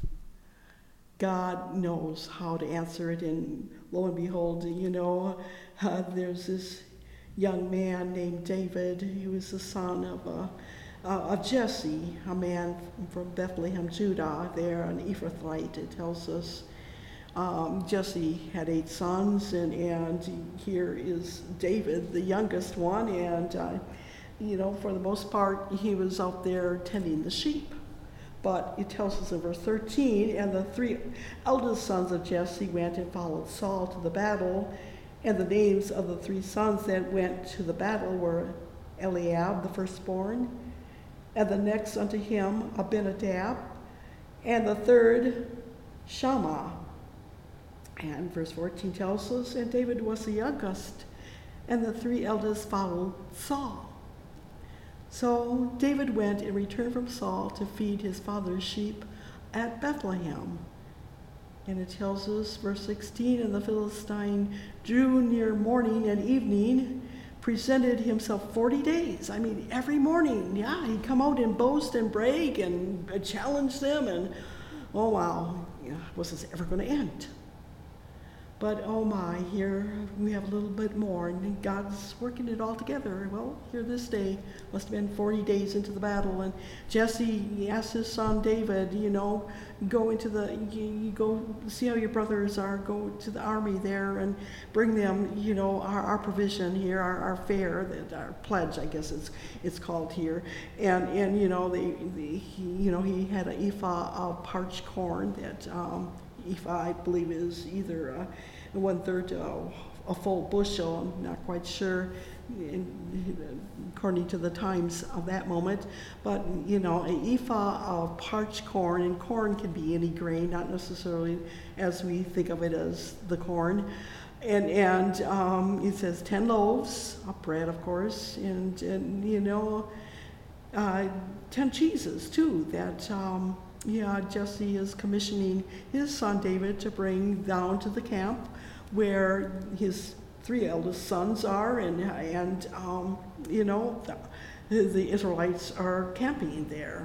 God knows how to answer it, and lo and behold, there's this young man named David. He was the son of Jesse, a man from Bethlehem, Judah, there, an Ephrathite, it tells us. Jesse had 8 sons, and here is David, the youngest one, and for the most part, he was out there tending the sheep. But it tells us in verse 13, and the 3 eldest sons of Jesse went and followed Saul to the battle, and the names of the 3 sons that went to the battle were Eliab, the firstborn, and the next unto him Abinadab, and the third Shammah. And verse 14 tells us, and David was the youngest, and the 3 eldest followed Saul. So David went and returned from Saul to feed his father's sheep at Bethlehem. And it tells us, verse 16, and the Philistine drew near morning and evening, presented himself 40 days. I mean, every morning, yeah, he'd come out and boast and brag and challenge them, and oh wow, yeah, was this ever going to end? But oh my, here we have a little bit more, and God's working it all together. Well, here this day must have been 40 days into the battle, and Jesse asked his son David, go into you go see how your brothers are, go to the army there and bring them, our provision here, our fare, our pledge, I guess it's called here, and he had an ephah of parched corn that ephah, I believe, is either 1/3 a full bushel. I'm not quite sure, according to the times of that moment. But an ephah of parched corn, and corn can be any grain, not necessarily as we think of it as the corn. And it says 10 loaves of bread, of course, and 10 cheeses too. That Jesse is commissioning his son David to bring down to the camp where his 3 eldest sons are, and the Israelites are camping there.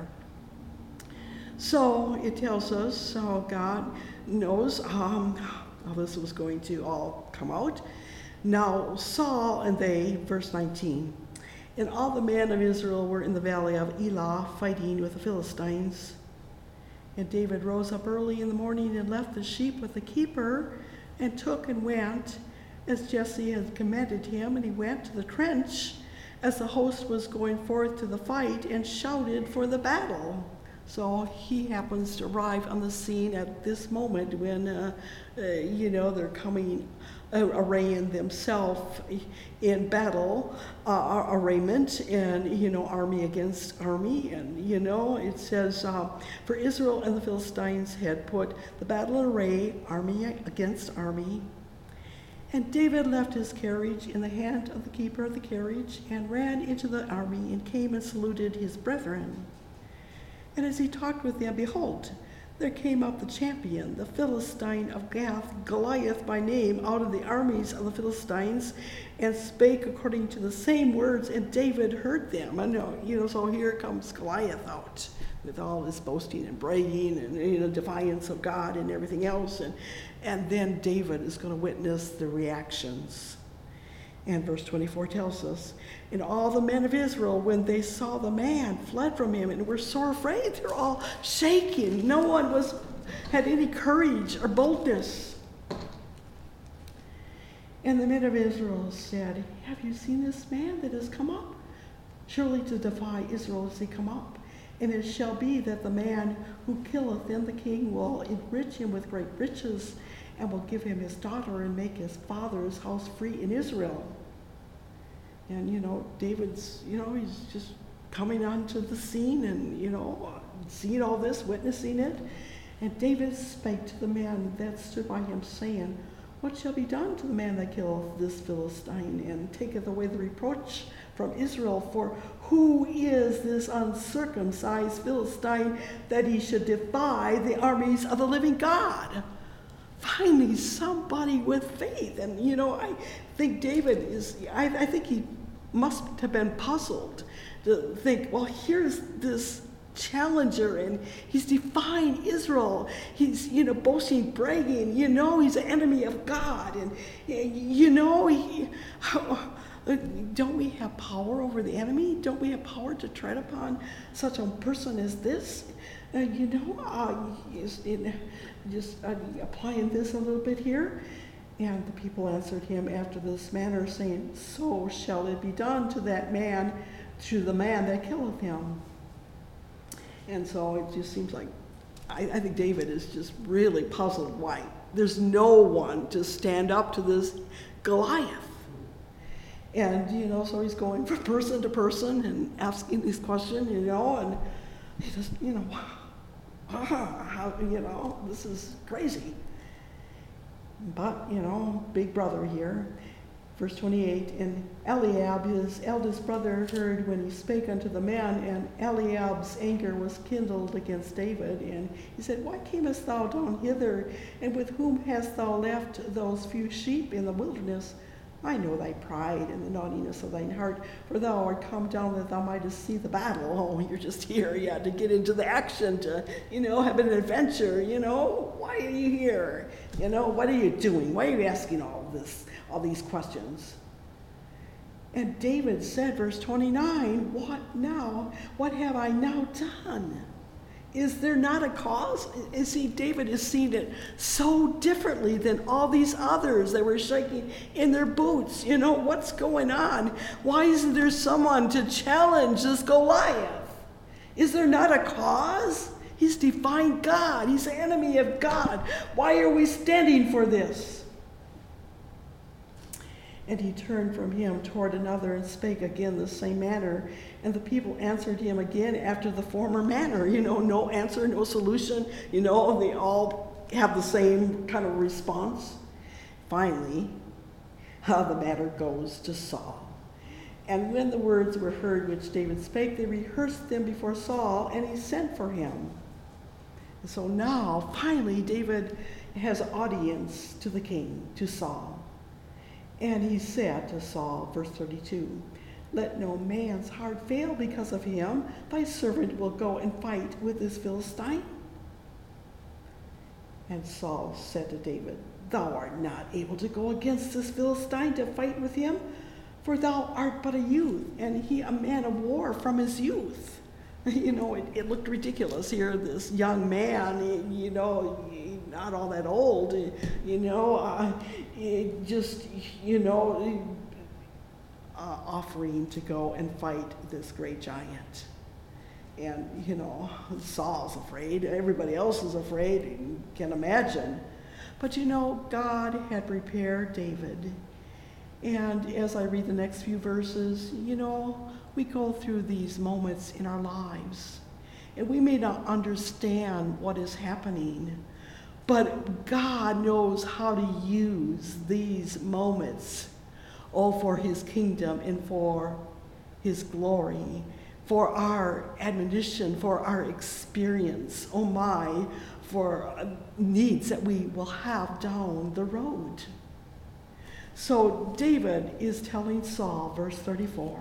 So it tells us how God knows how this was going to all come out. Now Saul and they, verse 19, and all the men of Israel were in the valley of Elah fighting with the Philistines. And David rose up early in the morning and left the sheep with the keeper and took and went as Jesse had commanded him. And he went to the trench as the host was going forth to the fight and shouted for the battle. So he happens to arrive on the scene at this moment when, they're coming, arraying themselves in battle, arrayment, and, army against army. And, it says, for Israel and the Philistines had put the battle array, army against army. And David left his carriage in the hand of the keeper of the carriage and ran into the army and came and saluted his brethren. And as he talked with them, behold, there came up the champion, the Philistine of Gath, Goliath by name, out of the armies of the Philistines, and spake according to the same words, and David heard them. I know, so here comes Goliath out with all this boasting and bragging and, defiance of God and everything else. And then David is going to witness the reactions. And verse 24 tells us, and all the men of Israel, when they saw the man, fled from him and were sore afraid. They're all shaking. No one had any courage or boldness. And the men of Israel said, have you seen this man that has come up? Surely to defy Israel is he come up. And it shall be that the man who killeth then the king will enrich him with great riches, and will give him his daughter and make his father's house free in Israel. And, David's, he's just coming onto the scene and, seeing all this, witnessing it. And David spake to the man that stood by him, saying, what shall be done to the man that killeth this Philistine and taketh away the reproach from Israel? For who is this uncircumcised Philistine that he should defy the armies of the living God? Finally, somebody with faith. And, I think David I think he must have been puzzled to think, well, here's this challenger, and he's defying Israel. He's, boasting, bragging, he's an enemy of God. And, don't we have power over the enemy? Don't we have power to tread upon such a person as this? Just applying this a little bit here. And the people answered him after this manner, saying, so shall it be done to that man, to the man that killeth him. And so it just seems like, I think David is just really puzzled why there's no one to stand up to this Goliath. And, so he's going from person to person and asking these questions, and he just, how, this is crazy. But, big brother here. Verse 28, and Eliab, his eldest brother, heard when he spake unto the man, and Eliab's anger was kindled against David. And he said, Why camest thou down hither? And with whom hast thou left those few sheep in the wilderness? I know thy pride and the naughtiness of thine heart, for thou art come down that thou mightest see the battle. Oh, you're just here, yeah, to get into the action, to, have an adventure, Why are you here? What are you doing? Why are you asking all these questions? And David said, verse 29, What now? What have I now done? Is there not a cause? See, David is seeing it so differently than all these others that were shaking in their boots. What's going on? Why isn't there someone to challenge this Goliath? Is there not a cause? He's defying God. He's the enemy of God. Why are we standing for this? And he turned from him toward another and spake again the same manner. And the people answered him again after the former manner. No answer, no solution. They all have the same kind of response. Finally, the matter goes to Saul. And when the words were heard which David spake, they rehearsed them before Saul, and he sent for him. And so now, finally, David has audience to the king, to Saul. And he said to Saul, verse 32, Let no man's heart fail because of him. Thy servant will go and fight with this Philistine. And Saul said to David, Thou art not able to go against this Philistine to fight with him, for thou art but a youth, and he a man of war from his youth. It looked ridiculous here, this young man, not all that old, offering to go and fight this great giant. And, Saul's afraid. Everybody else is afraid. You can imagine. But, God had prepared David. And as I read the next few verses, we go through these moments in our lives. And we may not understand what is happening, but God knows how to use these moments, for his kingdom and for his glory, for our admonition, for our experience, for needs that we will have down the road. So David is telling Saul, verse 34,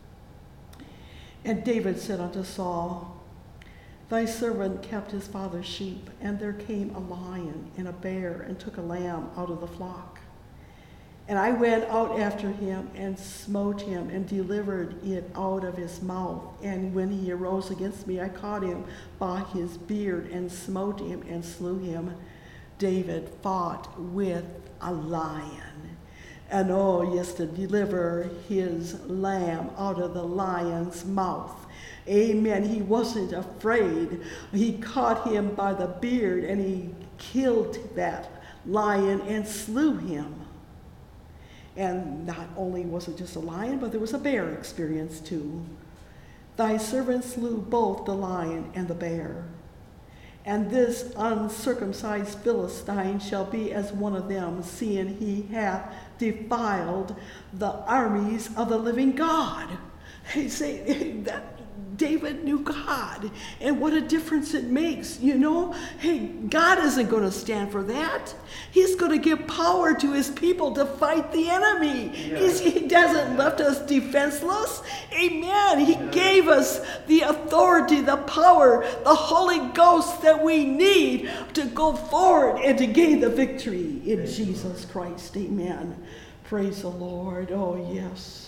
And David said unto Saul, Thy servant kept his father's sheep, and there came a lion and a bear and took a lamb out of the flock. And I went out after him and smote him and delivered it out of his mouth. And when he arose against me, I caught him by his beard and smote him and slew him. David fought with a lion. And to deliver his lamb out of the lion's mouth. Amen. He wasn't afraid. He caught him by the beard and he killed that lion and slew him. And not only was it just a lion, but there was a bear experience too. Thy servant slew both the lion and the bear. And this uncircumcised Philistine shall be as one of them, seeing he hath defiled the armies of the living God. He say that David knew God, and what a difference it makes, God isn't going to stand for that. He's going to give power to his people to fight the enemy. Yes. He doesn't left us defenseless. Amen. He gave us the authority, the power, the Holy Ghost that we need to go forward and to gain the victory in Jesus Christ. Amen. Praise the Lord. Oh, yes.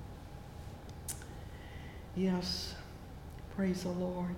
Yes. Praise the Lord.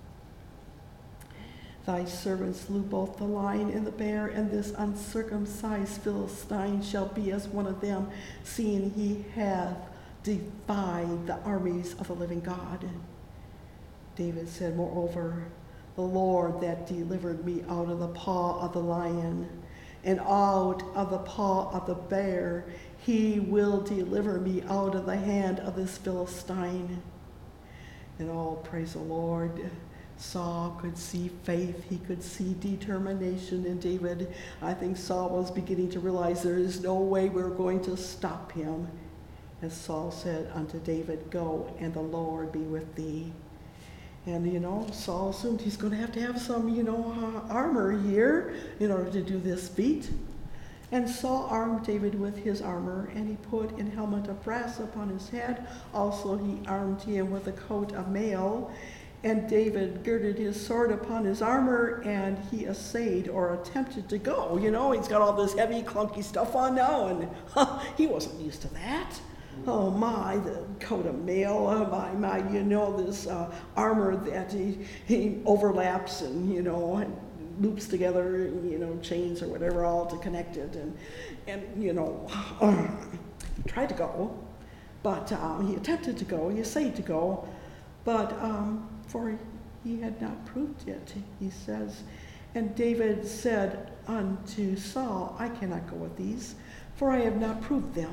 Thy servant slew both the lion and the bear, and this uncircumcised Philistine shall be as one of them, seeing he hath defied the armies of the living God. David said, Moreover, the Lord that delivered me out of the paw of the lion and out of the paw of the bear, he will deliver me out of the hand of this Philistine. And praise the Lord. Saul could see faith, he could see determination in David. I think Saul was beginning to realize there is no way we're going to stop him. And Saul said unto David, Go, and the Lord be with thee. And, Saul assumed he's going to have some, armor here in order to do this feat. And Saul armed David with his armor, and he put an helmet of brass upon his head. Also he armed him with a coat of mail. And David girded his sword upon his armor, and he essayed or attempted to go. He's got all this heavy, clunky stuff on now, and he wasn't used to that. Oh my, the coat of mail, my, this armor that he overlaps and, and loops together, chains or whatever, all to connect it. And tried to go, but he attempted to go, he essayed to go, but for he had not proved it, he says. And David said unto Saul, I cannot go with these, for I have not proved them.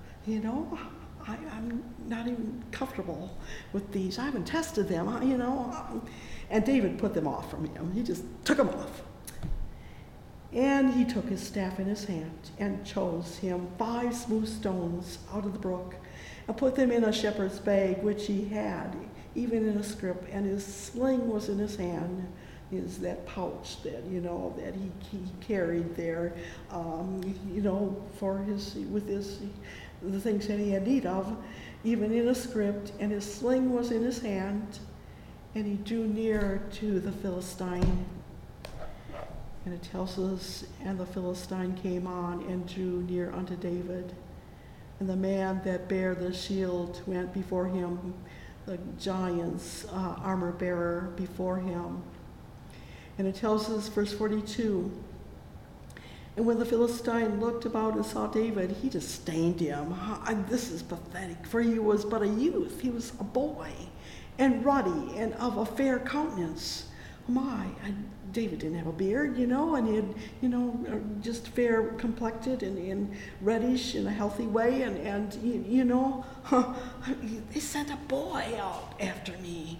I'm not even comfortable with these. I haven't tested them, And David put them off from him. He just took them off. And he took his staff in his hand and chose him 5 smooth stones out of the brook and put them in a shepherd's bag, which he had, even in a scrip, and his sling was in his hand, is that pouch that, that he carried there, for the things that he had need of, even in a scrip, and his sling was in his hand, and he drew near to the Philistine. And it tells us, and the Philistine came on and drew near unto David. And the man that bare the shield went before him, the giant's armor bearer before him. And it tells us, verse 42, and when the Philistine looked about and saw David, he disdained him. This is pathetic, for he was but a youth. He was a boy, and ruddy, and of a fair countenance. David didn't have a beard, and he had, just fair complected and reddish in a healthy way, and they sent a boy out after me.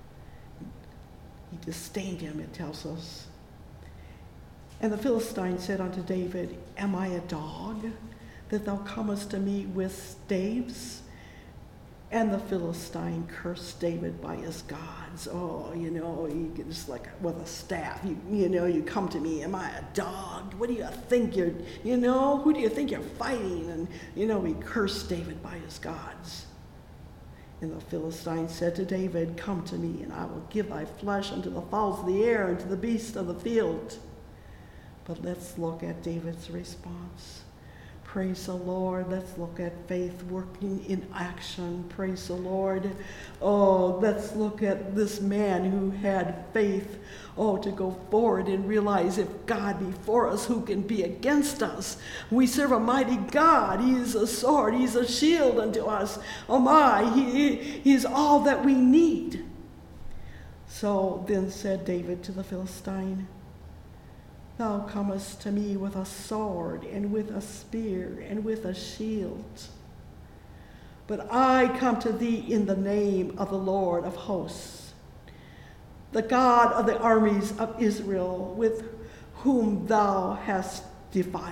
He disdained him, it tells us. And the Philistine said unto David, Am I a dog, that thou comest to me with staves? And the Philistine cursed David by his gods. Oh, just like with a staff. You come to me, am I a dog? What do you think you're, who do you think you're fighting? And, he cursed David by his gods. And the Philistine said to David, Come to me, and I will give thy flesh unto the fowls of the air and to the beasts of the field. But let's look at David's response. Praise the Lord. Let's look at faith working in action. Praise the Lord. Oh, let's look at this man who had faith, to go forward and realize if God be for us, who can be against us? We serve a mighty God. He is a sword. He's a shield unto us. Oh my, he is all that we need. So then said David to the Philistine, Thou comest to me with a sword, and with a spear, and with a shield. But I come to thee in the name of the Lord of hosts, the God of the armies of Israel, with whom thou hast defiled.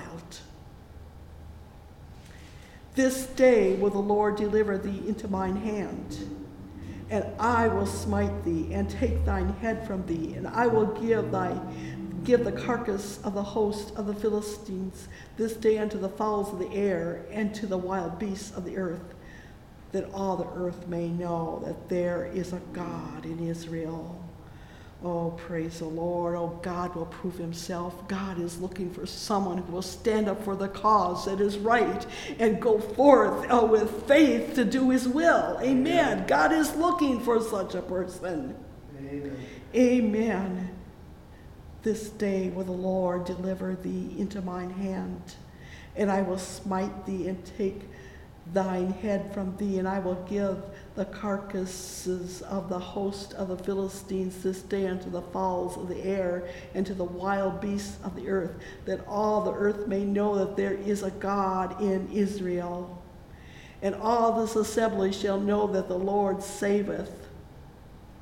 This day will the Lord deliver thee into mine hand, and I will smite thee, and take thine head from thee, and I will give the carcass of the host of the Philistines this day unto the fowls of the air and to the wild beasts of the earth, that all the earth may know that there is a God in Israel. Oh, praise the Lord. Oh, God will prove himself. God is looking for someone who will stand up for the cause that is right and go forth with faith to do his will. Amen. God is looking for such a person. Amen. Amen. This day will the Lord deliver thee into mine hand, and I will smite thee and take thine head from thee, and I will give the carcasses of the host of the Philistines this day unto the fowls of the air and to the wild beasts of the earth, that all the earth may know that there is a God in Israel. And all this assembly shall know that the Lord saveth.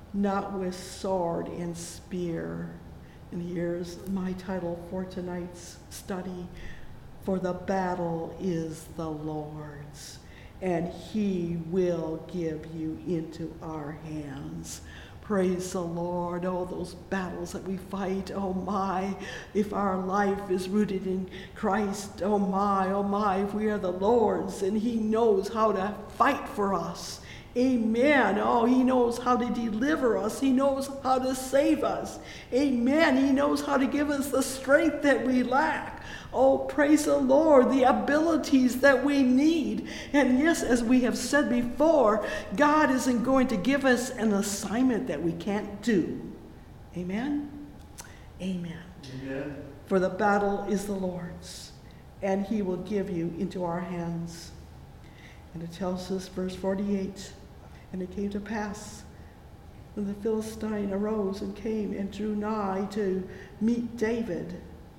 not with sword and spear. And here's my title for tonight's study: For the battle is the Lord's, and he will give you into our hands. Praise the Lord. Oh, those battles that we fight, oh my, if our life is rooted in Christ, oh my, if we are the Lord's, and he knows how to fight for us. Amen. Oh, he knows how to deliver us. He knows how to save us. Amen. He knows how to give us the strength that we lack. Oh, praise the Lord, the abilities that we need. And yes, as we have said before, God isn't going to give us an assignment that we can't do. Amen? Amen. Amen. For the battle is the Lord's, and he will give you into our hands. And it tells us, verse 48, and it came to pass, when the Philistine arose and came and drew nigh to meet David,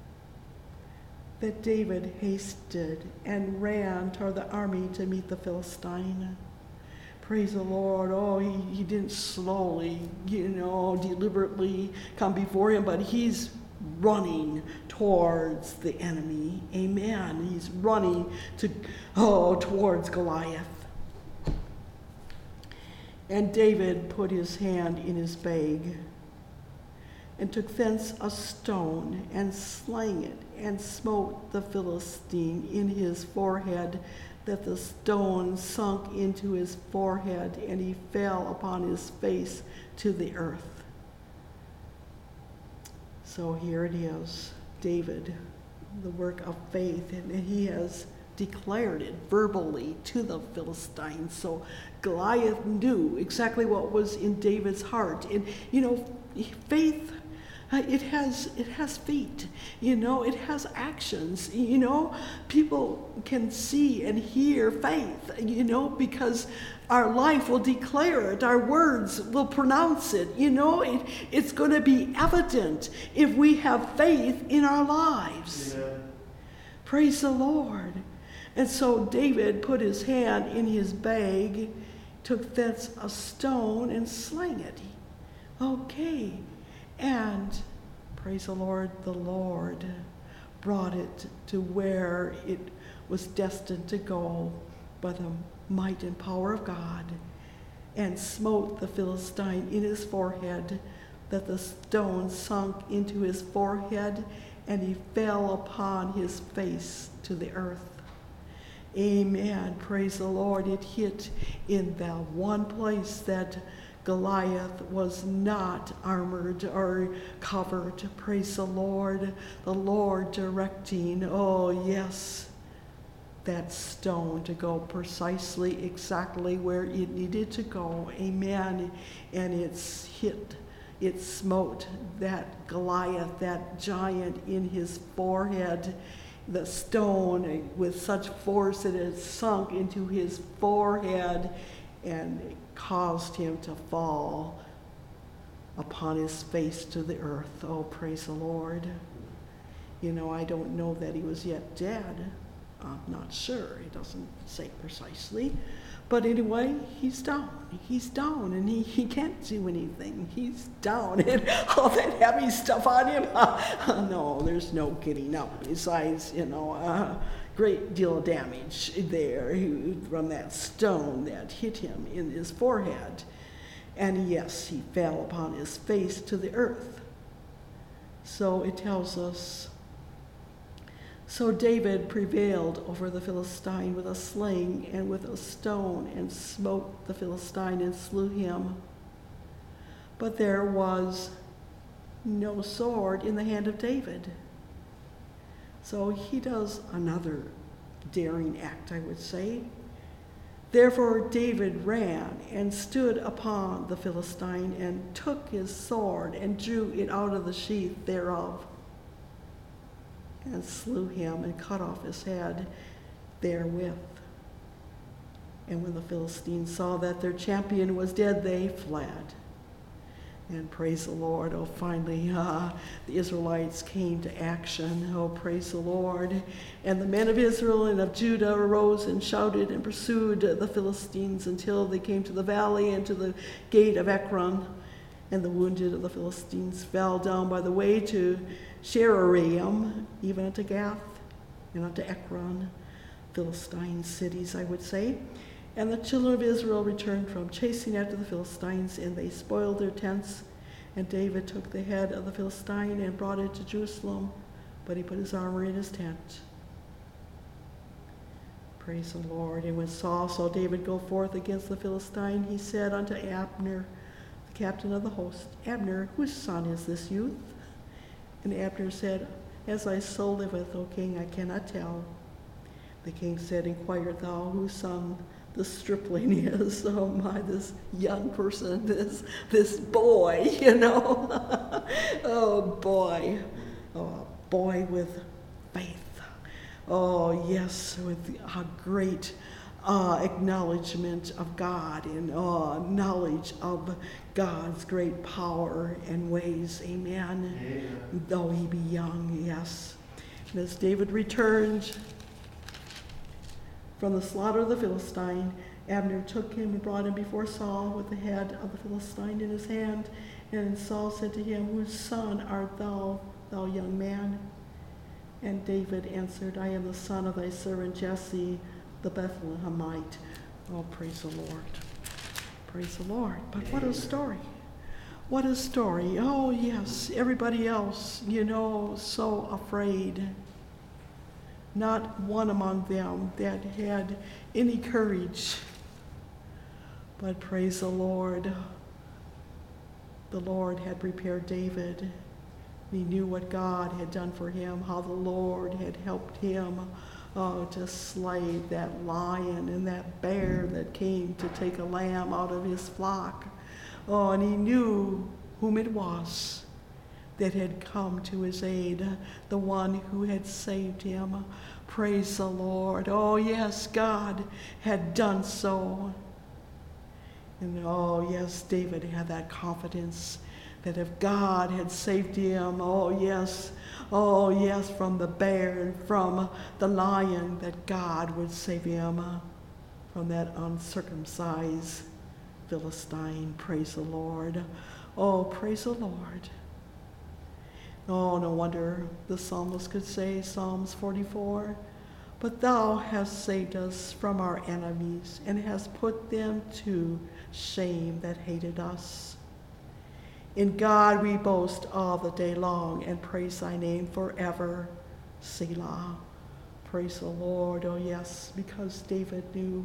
that David hasted and ran toward the army to meet the Philistine. Praise the Lord. Oh, he didn't slowly, deliberately come before him, but he's running towards the enemy. Amen. He's running towards Goliath. And David put his hand in his bag and took thence a stone and slang it and smote the Philistine in his forehead, that the stone sunk into his forehead, and he fell upon his face to the earth. So here it is, David, the work of faith, and he has declared it verbally to the Philistines. So Goliath knew exactly what was in David's heart. And, faith, it has feet, it has actions, people can see and hear faith, because our life will declare it, our words will pronounce it, it's going to be evident if we have faith in our lives. Amen. Praise the Lord. And so David put his hand in his bag, took thence a stone and slang it. Okay. And, praise the Lord brought it to where it was destined to go by the might and power of God, and smote the Philistine in his forehead, that the stone sunk into his forehead, and he fell upon his face to the earth. Amen. Praise the Lord. It hit in that one place that Goliath was not armored or covered. Praise the Lord directing, oh yes, that stone to go precisely exactly where it needed to go. Amen. And it smote that Goliath, that giant, in his forehead. The stone with such force that it sunk into his forehead and caused him to fall upon his face to the earth. Oh, praise the Lord. I don't know that he was yet dead. I'm not sure. It doesn't say precisely. But anyway, he's down. He's down, and he can't do anything. He's down, and all that heavy stuff on him. No, there's no getting up. Besides, a great deal of damage there from that stone that hit him in his forehead. And yes, he fell upon his face to the earth. So it tells us, so David prevailed over the Philistine with a sling and with a stone, and smote the Philistine and slew him. But there was no sword in the hand of David. So he does another daring act, I would say. Therefore David ran and stood upon the Philistine, and took his sword and drew it out of the sheath thereof, and slew him and cut off his head therewith. And when the Philistines saw that their champion was dead, they fled. And praise the Lord, oh, finally, the Israelites came to action. Oh, praise the Lord. And the men of Israel and of Judah arose and shouted and pursued the Philistines until they came to the valley and to the gate of Ekron. And the wounded of the Philistines fell down by the way to Sheraim, even unto Gath, and unto Ekron, Philistine cities, I would say. And the children of Israel returned from chasing after the Philistines, and they spoiled their tents. And David took the head of the Philistine and brought it to Jerusalem, but he put his armor in his tent. Praise the Lord. And when Saul saw David go forth against the Philistine, he said unto Abner, the captain of the host, Abner, whose son is this youth? And Abner said, As thy soul liveth, O king, I cannot tell. The king said, Inquire thou whose son the stripling is. Oh my, this young person, this boy, Oh boy. Oh, a boy with faith. Oh yes, with a great acknowledgement of God and knowledge of God's great power and ways. Amen. Amen. Though he be young, yes. And as David returned from the slaughter of the Philistine, Abner took him and brought him before Saul with the head of the Philistine in his hand. And Saul said to him, Whose son art thou, thou young man? And David answered, I am the son of thy servant Jesse, the Bethlehemite. Oh, praise the Lord. Praise the Lord. But what a story. What a story. Oh, yes, everybody else, so afraid. Not one among them that had any courage. But praise the Lord. The Lord had prepared David. He knew what God had done for him, how the Lord had helped him to slay that lion and that bear that came to take a lamb out of his flock. Oh, and he knew whom it was that had come to his aid, the one who had saved him. Praise the Lord. Oh, yes, God had done so. And oh, yes, David had that confidence that if God had saved him, oh yes, from the bear and from the lion, that God would save him from that uncircumcised Philistine. Praise the Lord. Oh, praise the Lord. Oh, no wonder the psalmist could say, Psalms 44, But thou hast saved us from our enemies and hast put them to shame that hated us. In God we boast all the day long and praise thy name forever. Selah. Praise the Lord. Oh yes, because David knew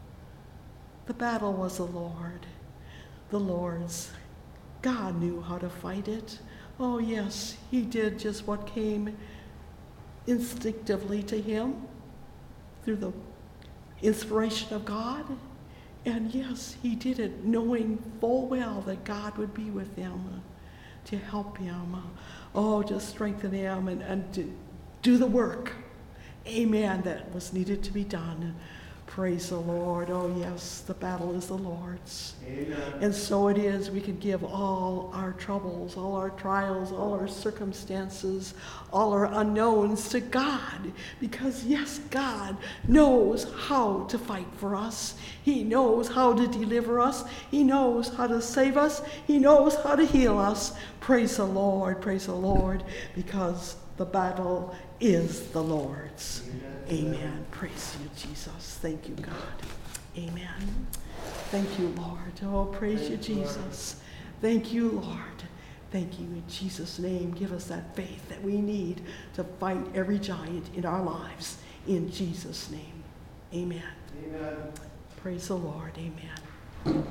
the battle was the Lord. The Lord's. God knew how to fight it. Oh yes, he did just what came instinctively to him through the inspiration of God. And yes, he did it knowing full well that God would be with him to help him, to strengthen him and to do the work, amen, that was needed to be done. Praise the Lord. Oh yes, the battle is the Lord's. Amen. And so it is. We can give all our troubles, all our trials, all our circumstances, all our unknowns to God. Because yes, God knows how to fight for us. He knows how to deliver us. He knows how to save us. He knows how to heal us. Praise the Lord. Praise the Lord. Because the battle is the Lord's. Amen. Amen. Praise you, Jesus. Thank you, God. Amen. Thank you, Lord. Oh, praise you, Jesus. Thank you, Lord. Thank you in Jesus' name. Give us that faith that we need to fight every giant in our lives. In Jesus' name. Amen. Amen. Praise the Lord. Amen.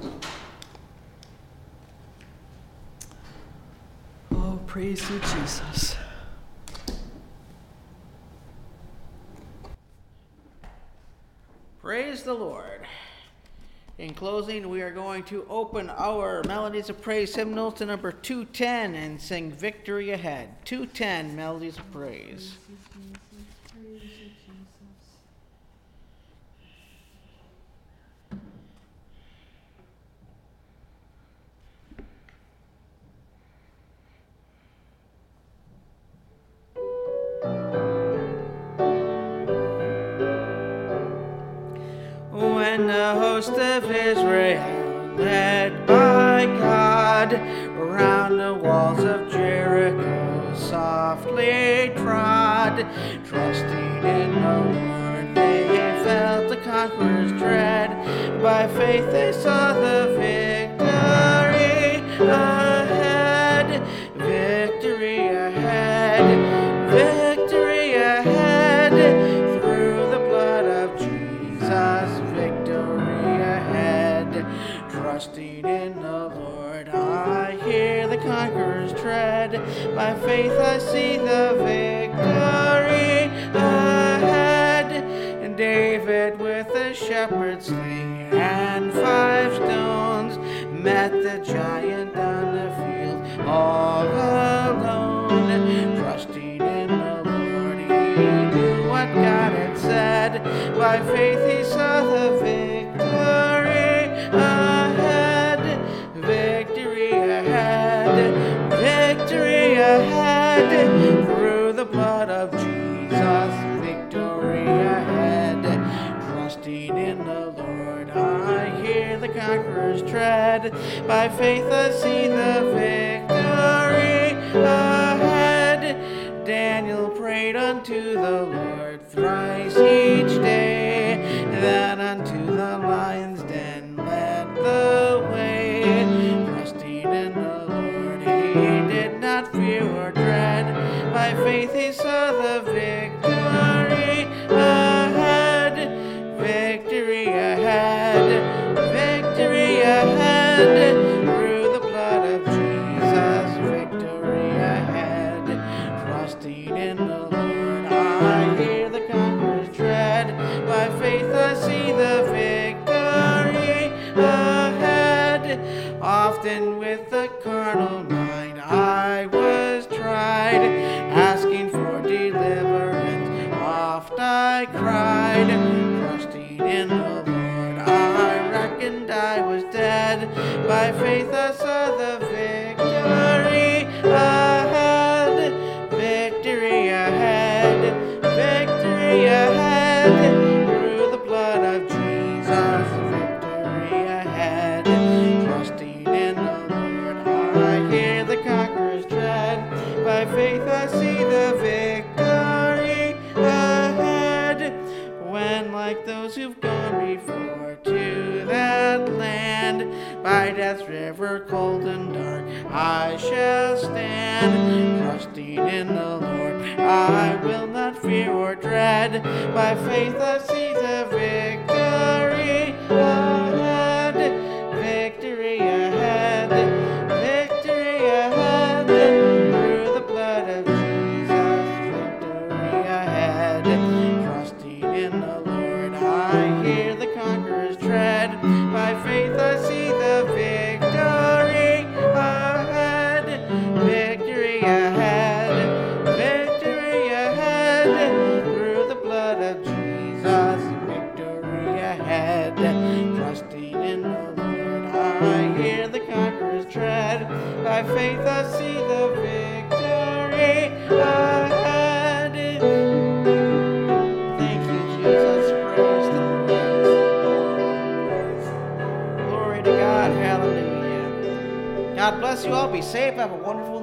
Oh, praise you, Jesus. Praise the Lord. In closing, we are going to open our Melodies of Praise hymnal to number 210 and sing Victory Ahead. 210, Melodies of Praise. When the host of Israel, led by God, around the walls of Jericho softly trod, trusting in the Lord. They felt the conqueror's tread. By faith they saw the victory ahead, victory ahead, victory ahead. Through the blood of Jesus, victory ahead. Trusting in the Lord, I hear the conqueror's tread. By faith I see the victory ahead. And David with a shepherd's sling and 5 stones met the giant on the field all alone. Trusting in the Lord, he knew what God had said. By faith he saw the victory ahead, victory ahead, victory ahead. Through the blood of Jesus, victory ahead. Trusting in the Lord, I hear the conqueror's tread. By faith I see the victory ahead. Daniel prayed unto the Lord thrice each day, then unto the lion's den led the way. Trusting in the Lord, he did not fear or dread. By faith he saw the victory ahead, victory ahead, victory ahead. Through the blood of Jesus, victory ahead. Trusting in the Lord, I hear the conqueror's tread. By faith I see the victory ahead. Often with the carnal mind I was tried, asking for deliverance. Oft I cried, trusting in the Lord. I reckoned I was dead. By faith I saw the victory ahead, victory ahead, victory ahead. Through the blood of Jesus, victory ahead. Trusting in the Lord, I hear the conqueror's tread. By faith I see the victory ahead. When like those who've gone before to that land, by death's river cold and dark I shall stand. Trusting in the Lord, I will not fear or dread. By faith I see the victory ahead, victory ahead, victory ahead. Through the blood of Jesus, victory ahead. Trusting in the Lord, I hear the conqueror's tread. By faith I see the victory ahead, victory ahead, victory ahead. Through the blood of Jesus, victory ahead. Trusting in the Lord, I hear the conqueror's tread. By faith I see the victory ahead. Thank you, Jesus. Praise the Lord. Glory to God. Hallelujah. God bless you all. Be safe. Have a wonderful